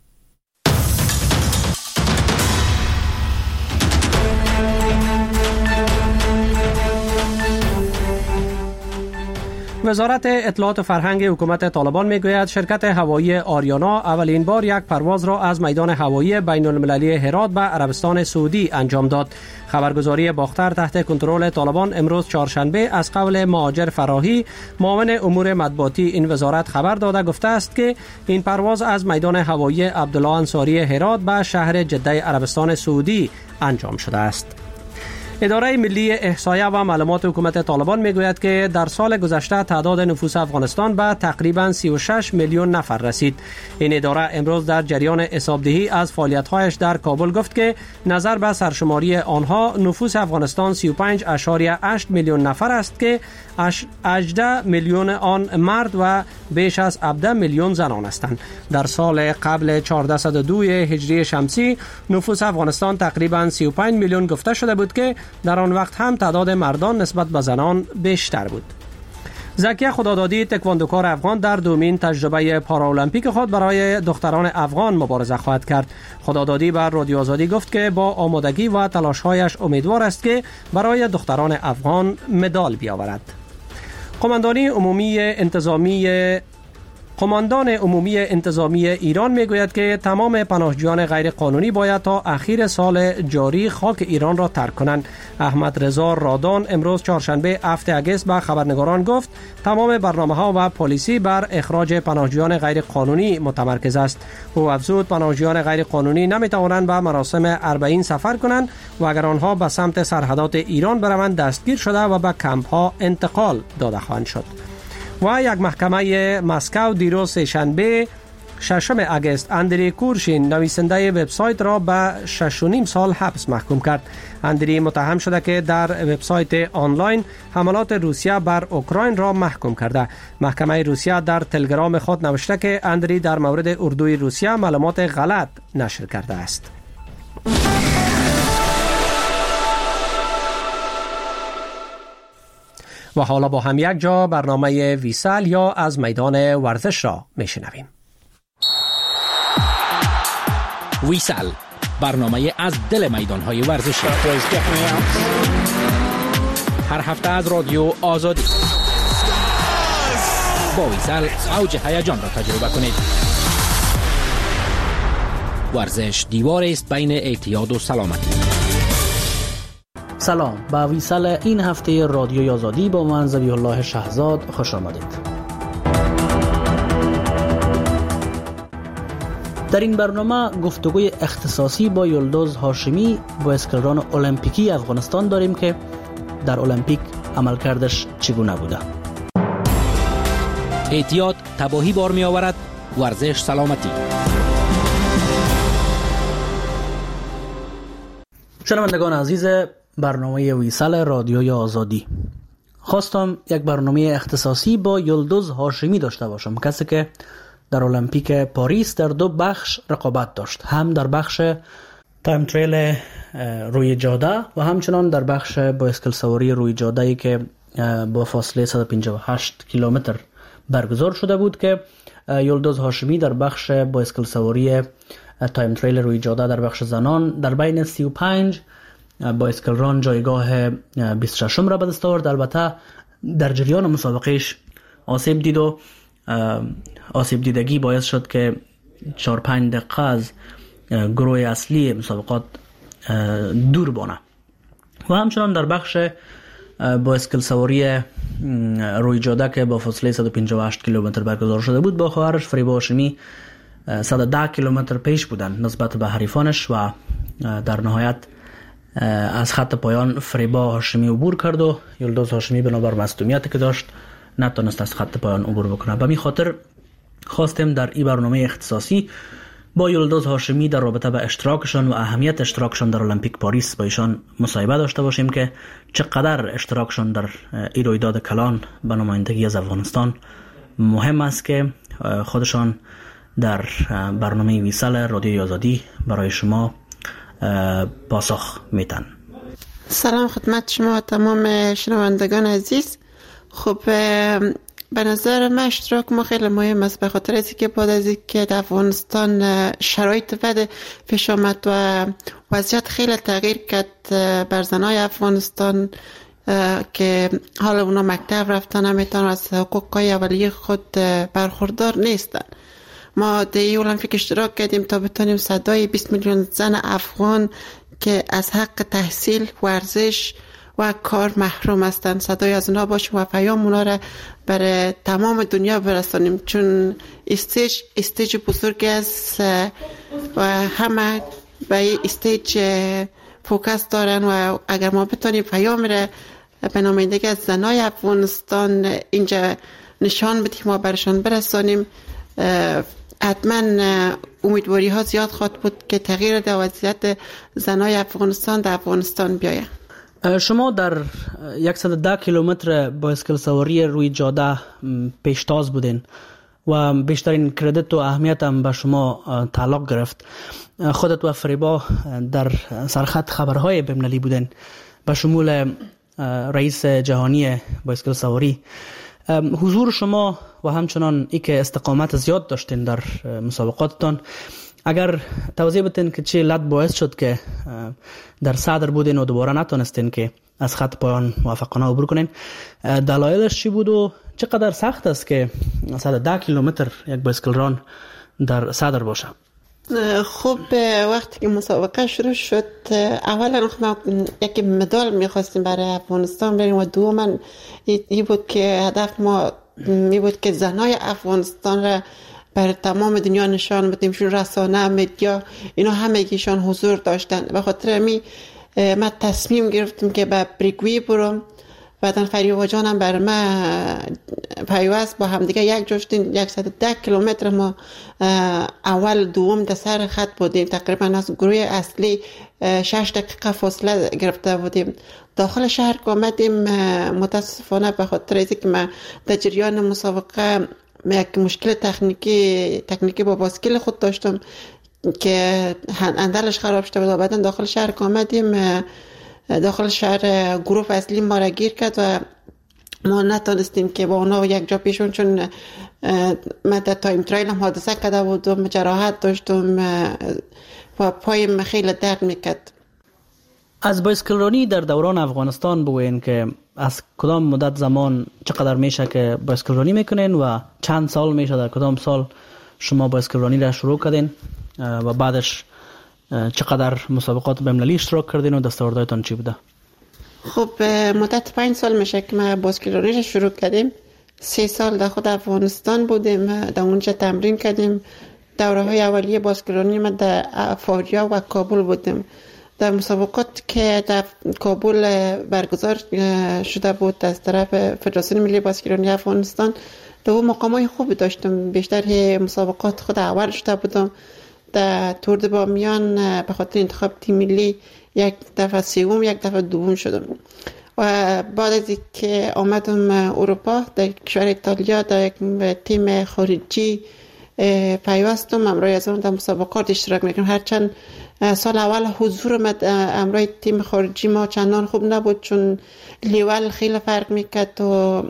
Speaker 1: وزارت اطلاعات و فرهنگ حکومت طالبان میگوید شرکت هوایی آریانا اولین بار یک پرواز را از میدان هوایی بین المللی هرات به عربستان سعودی انجام داد. خبرگزاری باختر تحت کنترل طالبان امروز چهارشنبه از قول مهاجر فراهی معاون امور مطبوعاتی این وزارت خبر داده گفته است که این پرواز از میدان هوایی عبدالله انصاری هرات به شهر جده عربستان سعودی انجام شده است. اداره ملی احصایه و معلومات حکومت طالبان میگوید که در سال گذشته تعداد نفوس افغانستان به تقریباً سی و شش میلیون نفر رسید. این اداره امروز در جریان حسابدهی از فعالیت‌هایش در کابل گفت که نظر به سرشماری آنها نفوس افغانستان سی و پنج ممیز هشت میلیون نفر است که هجده میلیون آن مرد و بیش از هفده میلیون زنان هستند. در سال قبل چهارصد و دو هجری شمسی نفوس افغانستان تقریباً سی و پنج میلیون گفته شده بود که در آن وقت هم تعداد مردان نسبت به زنان بیشتر بود. زکیه خدادادی تکواندوکار افغان در دومین تجربه پارالمپیک خود برای دختران افغان مبارزه خواهد کرد. خدادادی بر رادیو آزادی گفت که با آمادگی و تلاش‌هایش امیدوار است که برای دختران افغان مدال بیاورد. قماندانی عمومی انتظامی قماندان عمومی انتظامی ایران میگوید که تمام پناهجویان غیر قانونی باید تا اخیر سال جاری خاک ایران را ترک کنند. احمد رضا رادان امروز چهارشنبه هفت اگست به خبرنگاران گفت تمام برنامه‌ها و پالیسی بر اخراج پناهجویان غیر قانونی متمرکز است. او افزود پناهجویان غیر قانونی نمیتوانند به مراسم اربعین سفر کنند و اگر آنها به سمت سرحدات ایران بروند دستگیر شده و به کمپ‌ها انتقال داده خواهند شد. و یک محکمه مسکو دیروز سه‌شنبه ششم اگست اندری کورشین نویسنده وبسایت را به شش و نیم سال حبس محکوم کرد. اندری متهم شده که در وبسایت آنلاین حملات روسیه بر اوکراین را محکوم کرده. محکمه روسیه در تلگرام خود نوشته که اندری در مورد اردوی روسیه معلومات غلط نشر کرده است. و حالا با هم یک جا برنامه ویسال یا از میدان ورزش را میشنویم.
Speaker 18: ویسال، برنامه از دل میدانهای ورزشی، هر هفته از رادیو آزادی. با ویسال اوج هیجان را تجربه کنید. ورزش دیوار است بین اعتیاد و سلامتی.
Speaker 19: سلام، به ویسال این هفته رادیوی آزادی با من ذبیح الله شهزاد خوش آمدید. در این برنامه گفتگوی اختصاصی با یلدوز هاشمی بازیکن المپیکی افغانستان داریم که در المپیک عملکردش چگونه بوده.
Speaker 18: اعتیاد تباهی بار می آورد، ورزش سلامتی.
Speaker 19: شنوندگان عزیز برنامه ویسال رادیوی آزادی، خواستم یک برنامه اختصاصی با یلدوز هاشمی داشته باشم، کسی که در المپیک پاریس در دو بخش رقابت داشت، هم در بخش تایم تریل روی جاده و همچنان در بخش بایسکل سواری روی جاده‌ای که با فاصله صد و پنجاه و هشت کیلومتر برگزار شده بود که یلدوز هاشمی در بخش بایسکل سواری تایم تریل روی جاده در بخش زنان در بین سی و پنج بایسکل ران جایگاه بیست و شش را به دست آورد. البته در جریان مسابقهش آسیب دید و آسیب دیدگی باعث شد که چهار پنج دقیقه از گروه اصلی مسابقات دور بانه. و همچنان در بخش بایسکل سواری روی جاده که با فاصله صد و پنجاه و هشت کیلومتر برگزار شده بود، با خواهرش فریبا هاشمی صد و ده کیلومتر پیش بودند نسبت به حریفانش و در نهایت از خط پایان فریبا هاشمی عبور کرد و یلدوز هاشمی بنابر مصدومیتی که داشت نتونست از خط پایان عبور بکنه. به می خاطر خواستیم در این برنامه اختصاصی با یلدوز هاشمی در رابطه به اشتراکشان و اهمیت اشتراکشان در المپیک پاریس با ایشان مصاحبه داشته باشیم که چقدر اشتراکشان در این رویداد کلان به نمایندگی از افغانستان مهم است که خودشان در برنامه ویسال رادیوی آزادی برای شما پاسخ میتن.
Speaker 20: سلام خدمت شما تمام شنوندگان عزیز. خب به نظر من اشتراک ما خیلی مهم است، به خاطر از اینکه بعد از اینکه در افغانستان شرایط بد پیش آمد و وضعیت خیلی تغییر کرد بر زنای افغانستان که حالا اونا مکتب رفتن نمیتونن، از حقوقای اولیه خود برخوردار نیستن. ما در المپیک اشتراک کردیم تا بتونیم صدای بیست میلیون زن افغان که از حق تحصیل، ورزش و کار محروم هستند صدای از اونا باشیم و پیام اونا را برای تمام دنیا برسانیم، چون استیج استیج بزرگی است و همه به این استیج فوکس دارن و اگر ما بتونیم پیام را به نمایندگی از زنای افغانستان اینجا نشان بدیم و برشان برسانیم، حتما امیدواری ها زیاد خواهد بود که تغییر در وضعیت زنای افغانستان در افغانستان بیاید.
Speaker 19: شما در صد و ده کیلومتر بایسکل سواری روی جاده پیشتاز بودین و بیشترین کردیت و اهمیت هم به شما تعلق گرفت. خودت و فریبا در سرخط خبرهای بین‌المللی بودین به شمول رئیس جهانی بایسکل سواری. حضور شما و همچنان ای که استقامت زیاد داشتین در مسابقاتتان، اگر توضیح بدین که چه علت باعث شد که در صدر بودین و دوباره نتونستین که از خط پایان موفقانه عبور کنین، دلایلش چی بود و چقدر سخت است که صد و ده کیلومتر یک بایسکل ران در صدر باشه؟
Speaker 20: خب وقتی که مسابقه شروع شد اولا ما یک مدال میخواستیم برای افغانستان بریم و دوما این بود که هدف ما این بود که زنای افغانستان را بر تمام دنیا نشان بدیم، چون رسانه، مدیا اینا همگیشان حضور داشتن. به خاطر می ما تصمیم گرفتیم که به بریگوی برم، بعدن فریبا جانم بر ما پیوست با هم دیگه یک جشتین صد و ده کیلومتر ما اول دوم در سر خط بودیم، تقریبا از گروه اصلی شش دقیقه فاصله گرفته بودیم. داخل شهر که آمدیم متاسفانه به خاطر اینکه که ما در جریان مسابقه یک مشکل تکنیکی تکنیکی با باسکل خود داشتم که اندرش خراب شده بود. بعدن داخل شهر که آمدیم داخل شهر گروه اصلی ما را گیر کرد و ما نتونستیم که با اونا یک جا پیشون، چون من در تایم ترایل هم حادثه کرده بودم، جراحت داشتم و پایم خیلی درد میکرد.
Speaker 19: از بایسکل رانی در دوران افغانستان بگوین که از کدام مدت زمان چقدر میشه که بایسکل رانی میکنین و چند سال میشه در کدام سال شما بایسکل رانی را شروع کردین و بعدش چقدر مسابقات بین‌المللی اشتراک کردین و دستاوردهایتان چی بوده؟
Speaker 20: خب مدت پنج سال میشه که ما بایسکل رانی را شروع کردیم. سه سال در خود افغانستان بودیم، در اونجا تمرین کردیم. دوره های اولیه بایسکل رانی ما در فاریا و کابل بودیم. در مسابقات که در کابل برگزار شده بود از طرف فدراسیون ملی بایسکل رانی افغانستان، دو مقامای خوبی داشتم. بیشتر مسابقات خود اول شده بودم. در تور د بامیان به خاطر انتخاب تیم ملی یک دفعه سوم یک دفعه دوم شدم و بعد از اینکه آمدم اروپا در کشور ایتالیا در یک تیم خارجی پیوستم. امروز از اون در مسابقات اشتراک میکنم، هرچند سال اول حضور من امروز تیم خارجی ما چندان خوب نبود، چون لیول خیلی فرق میکرد و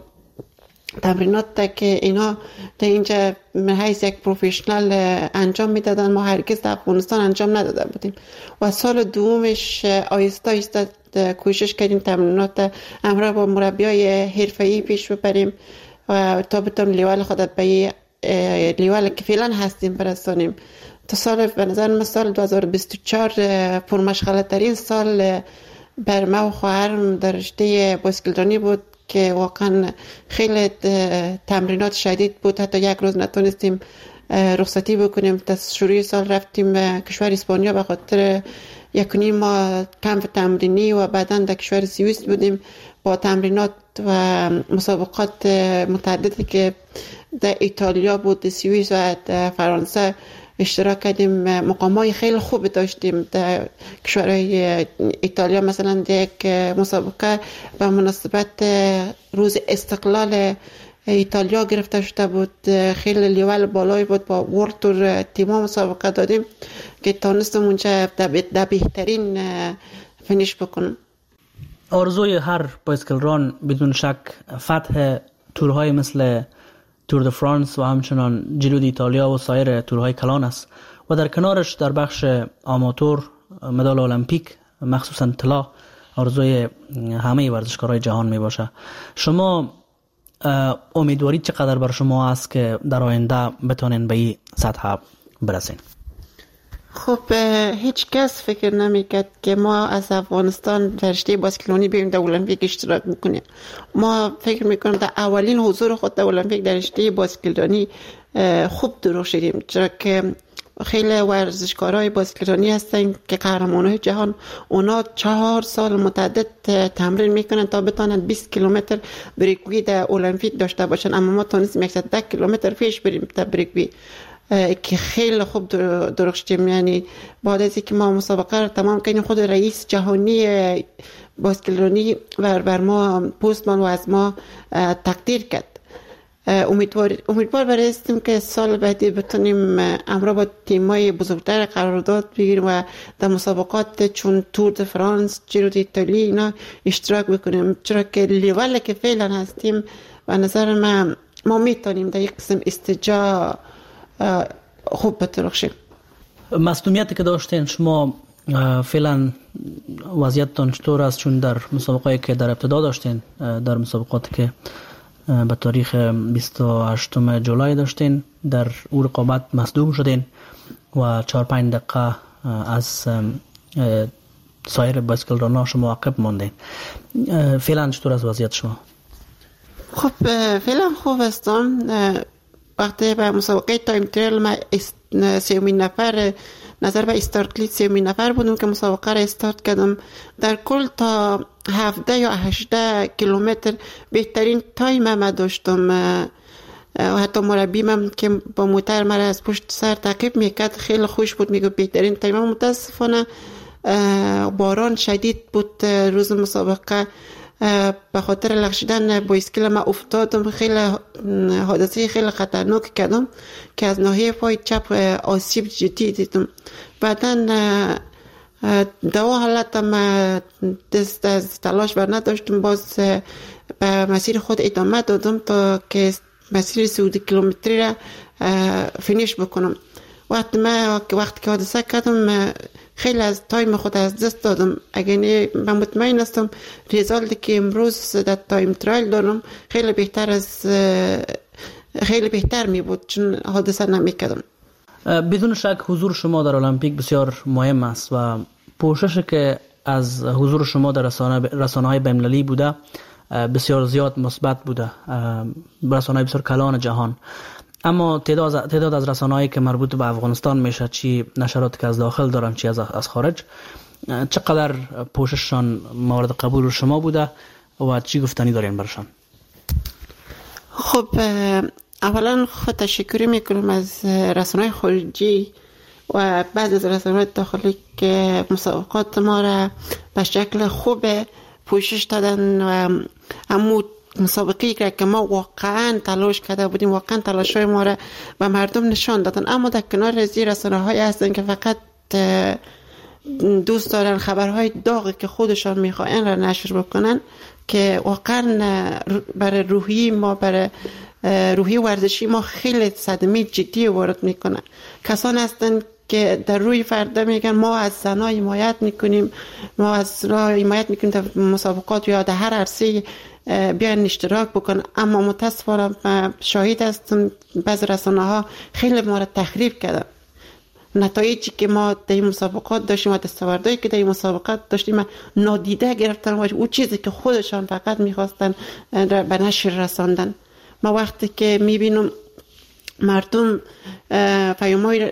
Speaker 20: تمرینات که اینا در اینجا حیث یک پروفیشنال انجام میدادن ما هرگز در افغانستان انجام نداده بودیم و سال دومش آیسته آیسته کوشش کردیم تمرینات امروز با مربیای حرفه‌ای پیش ببریم و تا بتونیم لیول خودت به لیول که فعلا هستیم برسانیم. تا سال به نظر من سال دو هزار و بیست و چهار پرمشغله ترین سال بر ما و خواهرم در رشته باسکلرانی بود که واقعا خیلی تمرینات شدید بود. حتی یک روز نتونستیم رخصتی بکنیم. تا شروع سال رفتیم کشور اسپانیا به خاطر یک و نیم ماه کمپ تمرینی و بعدا در کشور سوئیس بودیم با تمرینات و مسابقات متعددی که در ایتالیا بود، سوئیس و در فرانسه اشتراک کردیم. مقامای خیلی خوب داشتیم در کشورهای ایتالیا. مثلا یک مسابقه به مناسبت روز استقلال ایتالیا گرفته شده بود، خیلی لیول بالایی بود. با ورلد تور تیما مسابقه دادیم که تونستم اونجا در بهترین فینیش بکنم.
Speaker 19: آرزوی هر بایسکلران بدون شک فتح تورهای مثل تور د فرانس و همچنان جیرو دی ایتالیا و سایر تورهای کلان است و در کنارش در بخش آماتور مدال المپیک مخصوصا طلا آرزوی همه ورزشکارهای جهان می باشه. شما امیدواری چقدر بر شما است که در آینده بتونین به این سطح برسین؟
Speaker 20: خب هیچ کس فکر نمیکرد که ما از افغانستان در رشته باسکلونی بیایم در المپیک اشتراک بکنیم. ما فکر میکنم در اولین حضور خود در المپیک در رشته باسکلرانی خوب درخشیدیم، چرا که خیلی ورزشکارای باسکلرانی هستن که قهرمانای جهان. اونا چهار سال متعدد تمرین میکنن تا بتونن بیست کیلومتر بریکوی در المپیک داشته باشن، اما ما تونستیم صد و ده کیلومتر پیش بریم در بریکوی که خیلی خوب درخشیدیم. یعنی بعد از اینکه ما مسابقه رو تمام کردیم خود رئیس جهانی باسکلرانی بر بر ما پست و از ما تقدیر کرد. امیدوار امیدوار هستیم که سال بعدی بتونیم امرا با تیمای بزرگتر قرارداد بگیریم و در مسابقات چون تور د فرانس، جیرو دی ایتالیا اینا اشتراک بکنیم، چرا که لیولی که فعلا هستیم و نظر من ما میتونیم در یک قسم استجا خوب بترخشیم.
Speaker 19: مصدومیتی که داشتین شما فعلا وضعیتتان چطور است؟ چون در مسابقاتی که در ابتدا داشتین، در مسابقاتی که به تاریخ بیست و هشتم جولای داشتین، در او رقابت مصدوم شدین و چهار پنج دقیقه از سایر بایسکلران‌ها شما عقب ماندین. فعلا چطور است وضعیت شما؟
Speaker 20: خب فعلا خوب هستم. وقتی به مسابقه تایم تریل ما سیومین نفر نظر به استارت سیومین نفر بودم که مسابقه را استارت کردم. در کل تا هفده یا هشده کیلومتر بهترین تایم ما داشتم و حتی مربی من که با موتر مرا از پشت سر تعقیب میکرد خیلی خوش بود، میگه بهترین تایم. متاسفانه باران شدید بود روز مسابقه، به خاطر لغزیدن بایسکل ما افتادم، خیلی حادثه خیلی خطرناک کردم که از ناحیه پای چپ آسیب جدی دیدم. بعدا دوا حالتم دست از تلاش بر نداشتم، باز به مسیر خود ادامه دادم تا که مسیر سی و دو کیلومتری را فینیش بکنم. وقتی ما وقتی که حادثه کردم خیلی از تایم خود از دست دادم. اگر من مطمئن هستم ریزالتی که امروز در تایم ترایل دارم خیلی بهتر از خیلی بهتر می بود چون حادثه نمی کردم.
Speaker 19: بدون شک حضور شما در المپیک بسیار مهم است و پوششی که از حضور شما در رسانه رسانه‌های بین‌المللی بوده بسیار زیاد مثبت بوده، رسانه‌های بسیار کلان جهان. اما تعداد تعداد از رسانه‌هایی که مربوط به افغانستان میشه، چی نشراتی که از داخل دارن چی از از خارج، چقدر پوشششان مورد قبول شما بوده و چی گفتنی دارین برشان؟
Speaker 20: خب اولا خود تشکری میکنم از رسانه‌های خارجی و بعضی از رسانه‌های داخلی که مسابقات ما را به شکل خوب پوشش دادن و همون مسابقی که ما واقعا تلاش کرده بودیم، واقعا تلاش‌های ما را به مردم نشان دادن. اما در کنار از این رسانه‌های هستن که فقط دوست دارن خبرهای داغی که خودشان میخواین را نشر بکنن که واقعا برای روحی ما، برای روحی ورزشی ما خیلی صدمه جدی وارد میکنن. کسان هستن که در روی فردا میگن ما از زنها حمایت میکنیم، ما از زنها حمایت میکنیم در مسابقات یا در هر عرصه بیان اشتراک بکن، اما متاسفانه شاهد هستم بعض رسانه ها خیلی ما را تخریب کردن نتایجی که ما در این مسابقات داشتیم و دستاوردهایی که در این مسابقات داشتیم نادیده گرفتن و او چیزی که خودشان فقط میخواستن به نشر رساندن. ما وقتی که میبینم مردم پیام‌های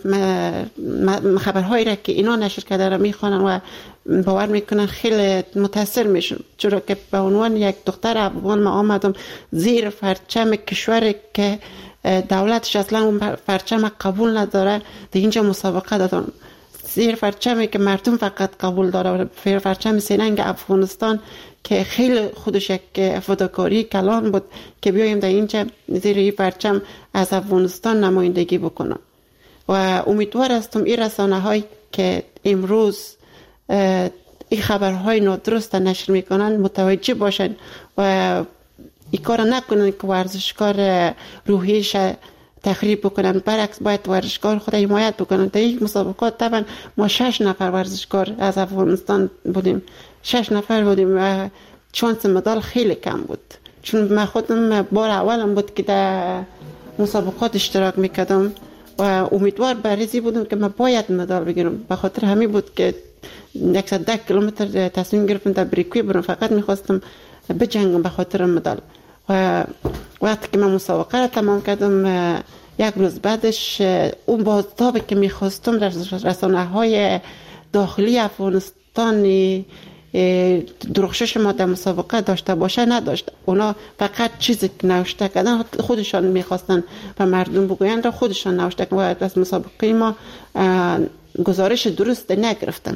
Speaker 20: خبرهایی را که اینا نشر کرده را میخوانن و باور میکنن خیلی متاثر میشن، چرا که به عنوان یک دختر افغان ما آمدم زیر پرچم کشوری که دولتش اصلا اون پرچم قبول نداره در اینجا مسابقه دادن، زیر پرچمی که مردم فقط قبول داره، زیر پرچم سیننگ افغانستان که خیلی خودش یک فداکاری کلان بود که بیایم در اینجا زیر این پرچم از افغانستان نمایندگی بکنم. و امیدوار هستم این رسانه هایی که امروز این خبرهای نادرست نشر میکنن متوجه باشن و این کار نکنن که ورزشکار روحیش تخریب بکنن، برعکس باید ورزشکار خود حمایت بکنن. در این مسابقات طبعا ما شش نفر ورزشکار از افغانستان بودیم، شش نفر بودیم و چانس مدال خیلی کم بود، چون من خودم بار اولم بود که در مسابقات اشتراک میکردم و امیدوار بریزی بودم که من باید مدال بگیرم. به خاطر همین بود که صد و ده کیلومتر تصمیم گرفتم در بریکوی برم، فقط میخواستم بجنگم به خاطر مدال. و وقتی که من مسابقه را تمام کردم یک روز بعدش اون بازتابی که میخواستم رسانه های داخلی افغانستان درخشش ما در مسابقه داشته باشه نداشت. اونا فقط چیزی که نوشته کردن خودشان میخواستن و مردم بگویند را خودشان نوشته کردن و از مسابقه ما گزارش درست نگرفتن.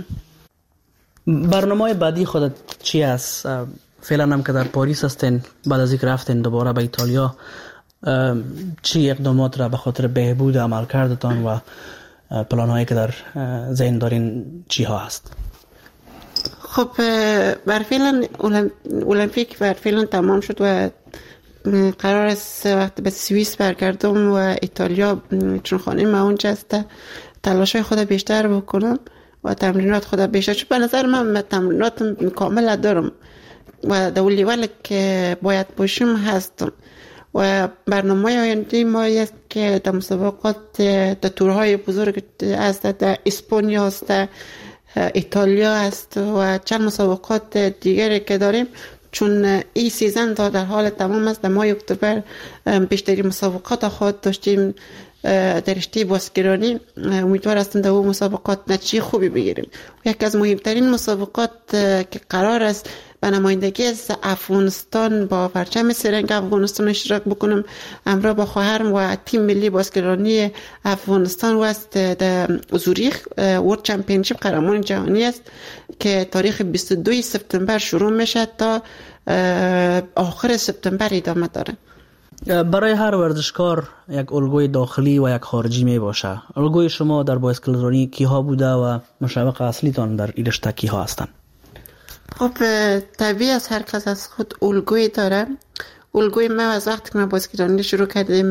Speaker 19: برنامه بعدی خودت چی است؟ فعلا هم که در پاریس هستین، بعد از اینکه رفتین دوباره به ایتالیا چی اقدامات را به خاطر بهبود عملکردتان و پلان هایی که در ذهن دارین چی ها هست؟
Speaker 20: خب بر فعلا المپیک بر فعلا تمام شد و قرار است وقت به سوئیس برگردم و ایتالیا، چون خانه ما اونجا است، تلاش خود بیشتر بکنم و تمرینات خود بیشتر، چون به نظر من تمرینات کامل دارم و در لیول که باید باشم هستم. و برنامه آینده ما است که در مسابقات در تورهای بزرگ است، در اسپانیا است، ایتالیا است و چند مسابقات دیگری که داریم، چون این سیزن تا در حال تمام است. در ماه اکتبر بیشتری مسابقات خواهد داشتیم در رشته باسکرانی. امیدوار هستم در اون مسابقات نتیجه خوبی بگیریم. یکی از مهمترین مسابقات که قرار است به نمایندگی از افغانستان با پرچم سرنگ افغانستان اشتراک بکنم، همراه با خواهرم و تیم ملی باسکتبالی افغانستان است در زوریخ. ورلد چمپیونشیپ قهرمان جهانی است که تاریخ بیست و دو سپتامبر شروع میشه تا آخر سپتامبر ادامه داره.
Speaker 19: برای هر ورزشکار یک الگوی داخلی و یک خارجی می باشه. الگوی شما در باسکتبال کیها بوده و مشوق اصلیتان در این رشته کیها هستند؟
Speaker 20: خب طبیعی از هر کس از خود الگوی داره. الگوی ما از وقتی که ما باسکتبال شروع کردیم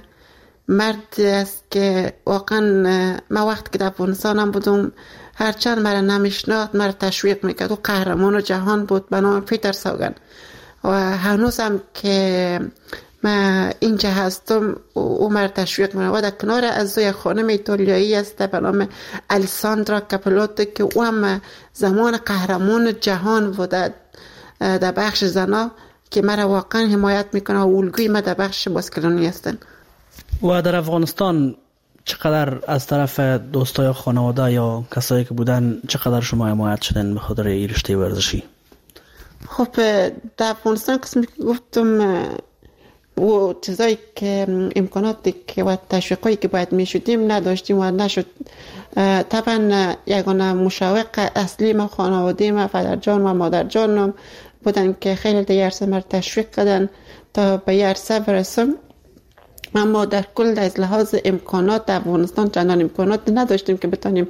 Speaker 20: مرد است که واقعا ما وقتی که در افغانستان بودم هرچند مرا نمیشناخت مرا تشویق میکرد. و قهرمان جهان بود به نام پیتر ساگن و هنوزم که من اینجا هستم او مرا تشویق میکنه. و در کنار از یک خانم ایتالیایی است به نام الیساندرا کاپلوتو که او هم زمان قهرمان جهان بوده در بخش زنا که مرا واقعا حمایت میکنه و الگوی ما در بخش باسکتبال هستن.
Speaker 19: و در افغانستان چقدر از طرف دوستای خانواده یا کسایی که بودن چقدر شما حمایت شدن به خاطر این رشته ورزشی؟
Speaker 20: خب در افغانستان قسمی که گفتم و چیزایی که امکاناتی که و تشویقایی که باید میشدیم نداشتیم و نشد. طبعا یگانه مشوق اصلی ما خانواده ما پدرجان و مادرجانم بودن که خیلی در عرصه ما تشویق کردن تا به این عرصه برسم. اما در کل از لحاظ امکانات در افغانستان چندان امکانات نداشتیم که بتونیم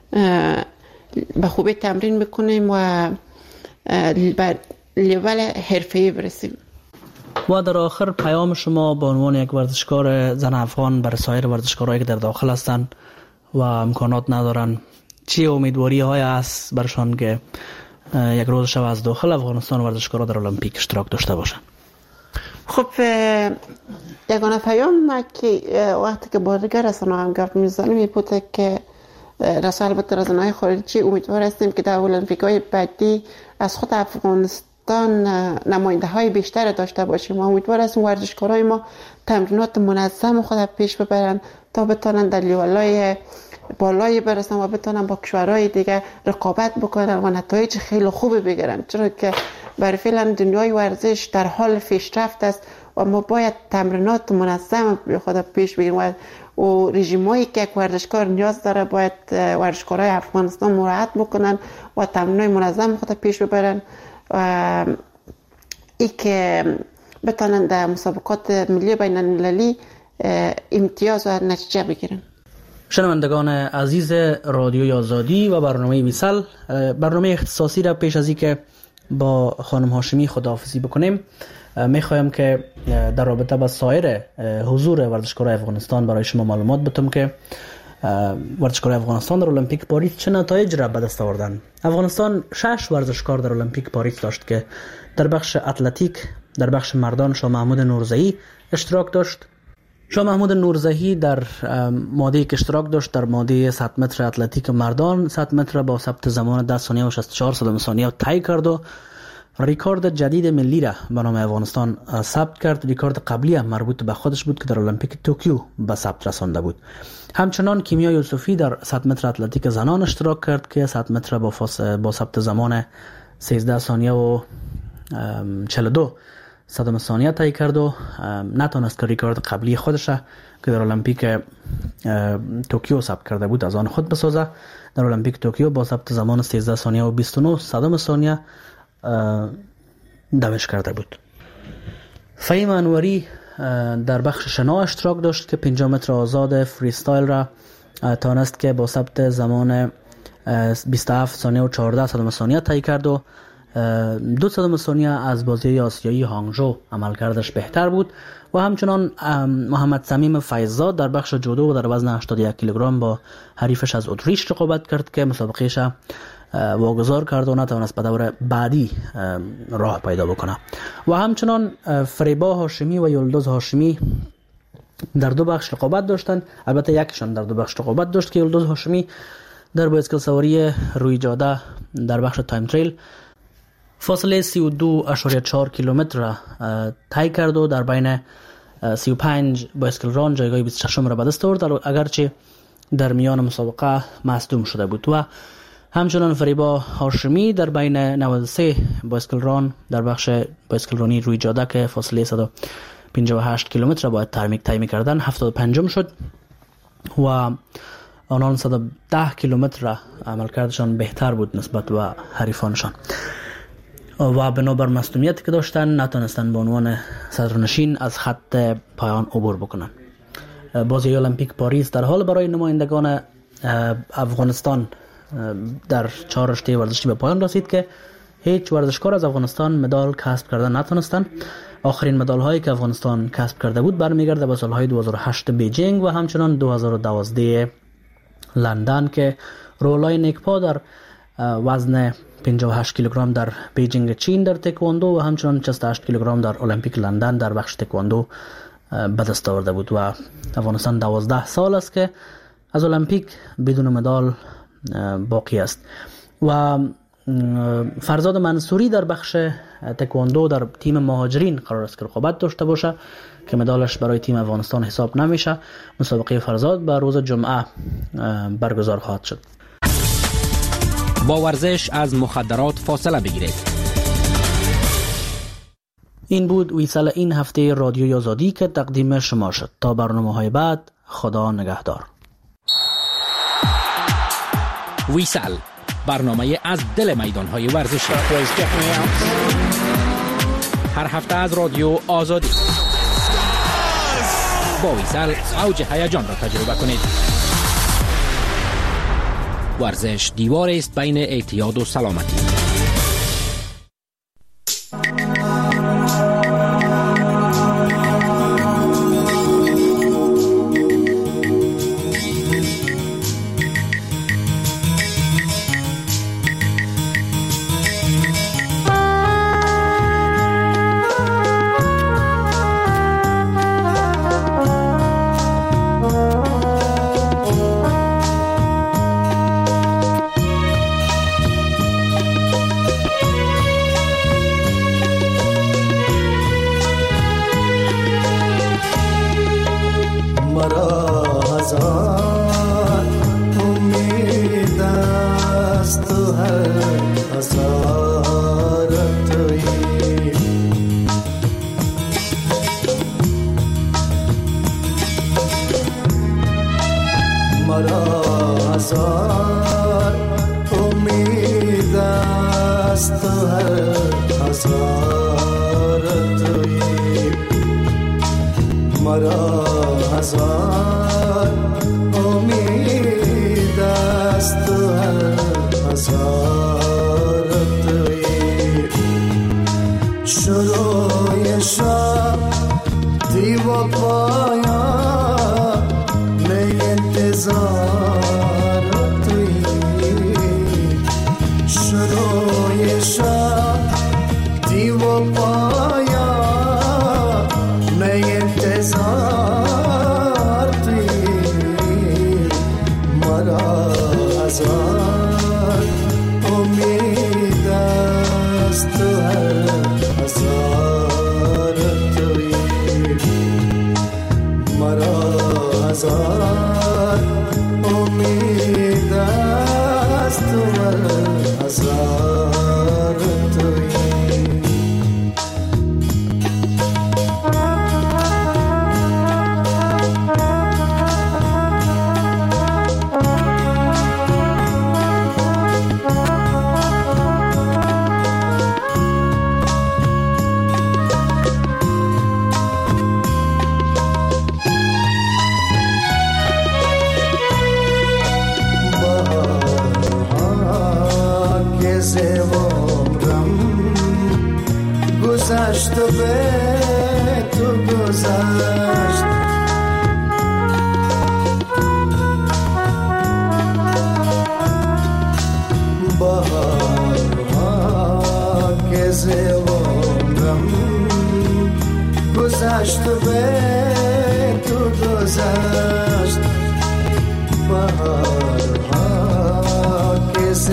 Speaker 20: به خوبی تمرین بکنیم و به لیول حرفه‌ای برسیم.
Speaker 19: و در آخر پیام شما به عنوان یک ورزشکار زن افغان برای سایر ورزشکارایی که در داخل هستن و امکانات ندارن چی امیدواری های است برشان که یک روز شب از داخل افغانستان ورزشکارا در المپیک اشتراک داشته باشن؟
Speaker 20: خب یگانه پیام که وقتی که با دیگر رسانه هم گفت میزنیم این بوده که رسانه البته رسانه‌های خارجی امیدوار هستیم که در المپیک‌های بعدی از خود افغانستان نماینده های بیشتر داشته باشیم و امیدوار هستیم ورزشکارای ما تمرینات منظم خود پیش ببرن تا بتونن در لیولای بالایی برسن و بتونن با کشورهای دیگه رقابت بکنن و نتایج خیلی خوبی بگیرن، چرا که برای فعلا دنیای ورزش در حال پیشرفت است و ما باید تمرینات منظم خود پیش بگیریم و و رژیمایی که یک ورزشکار نیاز داره باید ورزشکارای افغانستان مراعات بکنن و تمرینات منظم خود پیش ببرن و ای که بتونن در مسابقات ملی بین المللی امتیاز و نتیجه بگیرن.
Speaker 19: شنوندگان عزیز رادیوی آزادی و برنامه ویسل، برنامه اختصاصی را پیش از این که با خانم هاشمی خداحافظی بکنیم میخوایم که در رابطه با سایر حضور ورزشکارای افغانستان برای شما معلومات بدم که ورزشکارای افغانستان در المپیک پاریس چه نتایج را به دست آوردند. افغانستان شش ورزشکار در المپیک پاریس داشت که در بخش اتلتیک در بخش مردان شاه محمود نورزهی اشتراک داشت. شاه محمود نورزهی در ماده که اشتراک داشت در ماده صد متر اتلتیک مردان صد متر با ثبت زمان ده ثانیه و شصت و چهار صدم ثانیه طی کرد و ریکورد جدید ملی را به نام افغانستان ثبت کرد. ریکورد قبلی هم مربوط به خودش بود که در المپیک توکیو به ثبت رسانده بود. همچنان کیمیا یوسفی در صد متر اتلتیک زنان اشتراک کرد که صد متر با فاس با ثبت زمان سیزده ثانیه و چهل و دو صدم ثانیه طی کرد و نتونست که ریکورد قبلی خودش که در المپیک توکیو ثبت کرده بود از آن خود بسازه. در المپیک توکیو با ثبت زمان سیزده ثانیه و بیست و نه صدم ثانیه دمش کرده بود. فهیم انوری در بخش شنا اشتراک داشت که پنجاه متر آزاد فریستایل را توانست که با ثبت زمان بیست و هفت ثانیه و چهارده صدم ثانیه طی کرد و دو صدم ثانیه از بازی آسیایی هانگژو عملکردش بهتر بود. و همچنان محمد صمیم فیضزاد در بخش جودو و در وزن هشتاد و یک کیلوگرم با حریفش از اتریش رقابت کرد که مسابقهش واگذار کرد و نتوانست به دور بعدی راه پیدا بکنه. و همچنان فریبا هاشمی و یلدز هاشمی در دو بخش رقابت داشتند. البته یکشان در دو بخش رقابت داشت که یلدز هاشمی در بایسکل سواری روی جاده در بخش تایم تریل فاصله سی و دو اشاریه چهار کیلومتر را طی کرد و در بین سی و پنج بایسکل ران جایگاه بیست و شش را به دست آورد، اگرچه در میان مسابقه مصدوم شده بود. و همچنان فریبا هاشمی در بین نود و سه بایسکل ران در بخش بایسکل رانی روی جاده که فاصله صد و پنجاه و هشت کیلومتر را باید ترمیک طی می‌کردند هفتاد و پنجم شد و آنان صد و ده کیلومتر را عملکردشان بهتر بود نسبت به حریفانشان و بنابر مصدومیتی که داشتن نتونستن به عنوان صدرنشین از خط پایان عبور بکنن. بازی المپیک پاریس در حال برای نمایندگان افغانستان در چهار رشته ورزشی به پایان رسید که هیچ ورزشکار از افغانستان مدال کسب کردن نتونستن. آخرین مدال هایی که افغانستان کسب کرده بود برمیگرده به سالهای دو هزار و هشت بیجینگ و همچنان دو هزار و دوازده لندن که رولای نیکپا در وزن پنجاه و هشت کیلوگرم در بیجینگ چین در تکواندو و همچنان شصت و هشت کیلوگرم در المپیک لندن در بخش تکواندو به دست آورده بود. و افغانستان دوازده سال است که از المپیک بدون مدال باقی است. و فرزاد منصوری در بخش تکواندو در تیم مهاجرین قرار است که رقابت داشته باشه که مدالش برای تیم افغانستان حساب نمیشه. مسابقه فرزاد به روز جمعه برگزار خواهد شد.
Speaker 18: با ورزش از مخدرات فاصله بگیرید.
Speaker 19: این بود ویسل این هفته رادیوی آزادی که تقدیم شما شد. تا برنامه‌های بعد خدا نگهدار.
Speaker 18: ویسل برنامه از دل میدان‌های ورزشی هر هفته از رادیو آزادی. با ویسل اوج هیجان را تجربه کنید. ورزش دیوار است بین اعتیاد و سلامتی.
Speaker 21: هزار امید است تو هر هزار تویی مرا هزار امید است تو هر هزار تویی مرا هزار امید است تو هر هزار تویی شروع شب دیو پایان می انتظار تویی شروع شب دیو پایان می انتظار تویی مرا هزار امید است تو هر هزار تویی مرا هزار امید است تو هر هزار تویی گذشت و به تو گذشت بهارها که ز عمرم گذشت و به تو گذشت بهارها که ز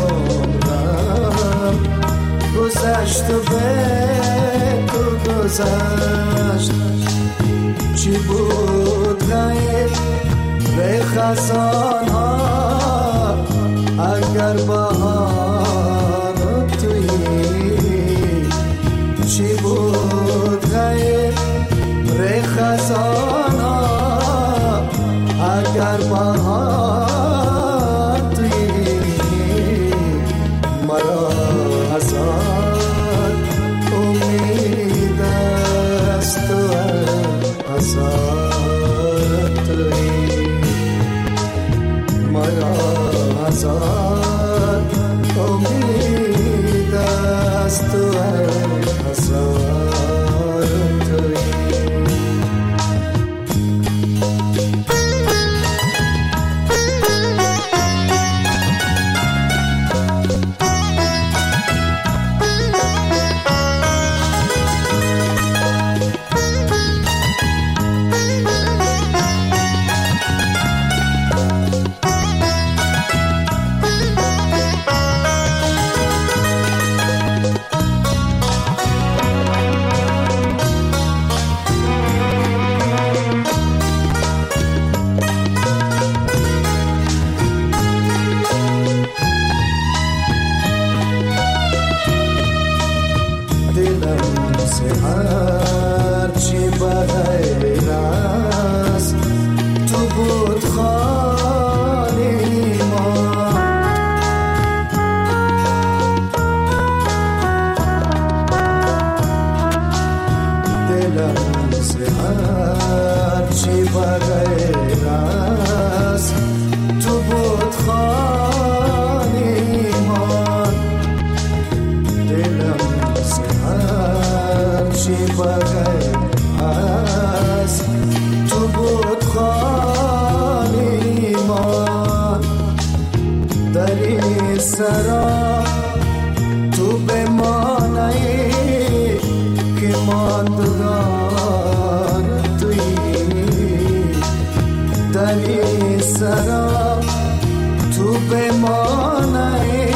Speaker 21: عمرم گذشت و به تو گذشت چی بود غیر به خزان ها اگر بهار تویی چی بود غیر به خزان ها اگر بهار تویی مرا هزار امید است تو هزار تویی مرا هزار امید است تو هزار تویی سرا تو بمانی که ماندگار تویی در این سرا تو بمانی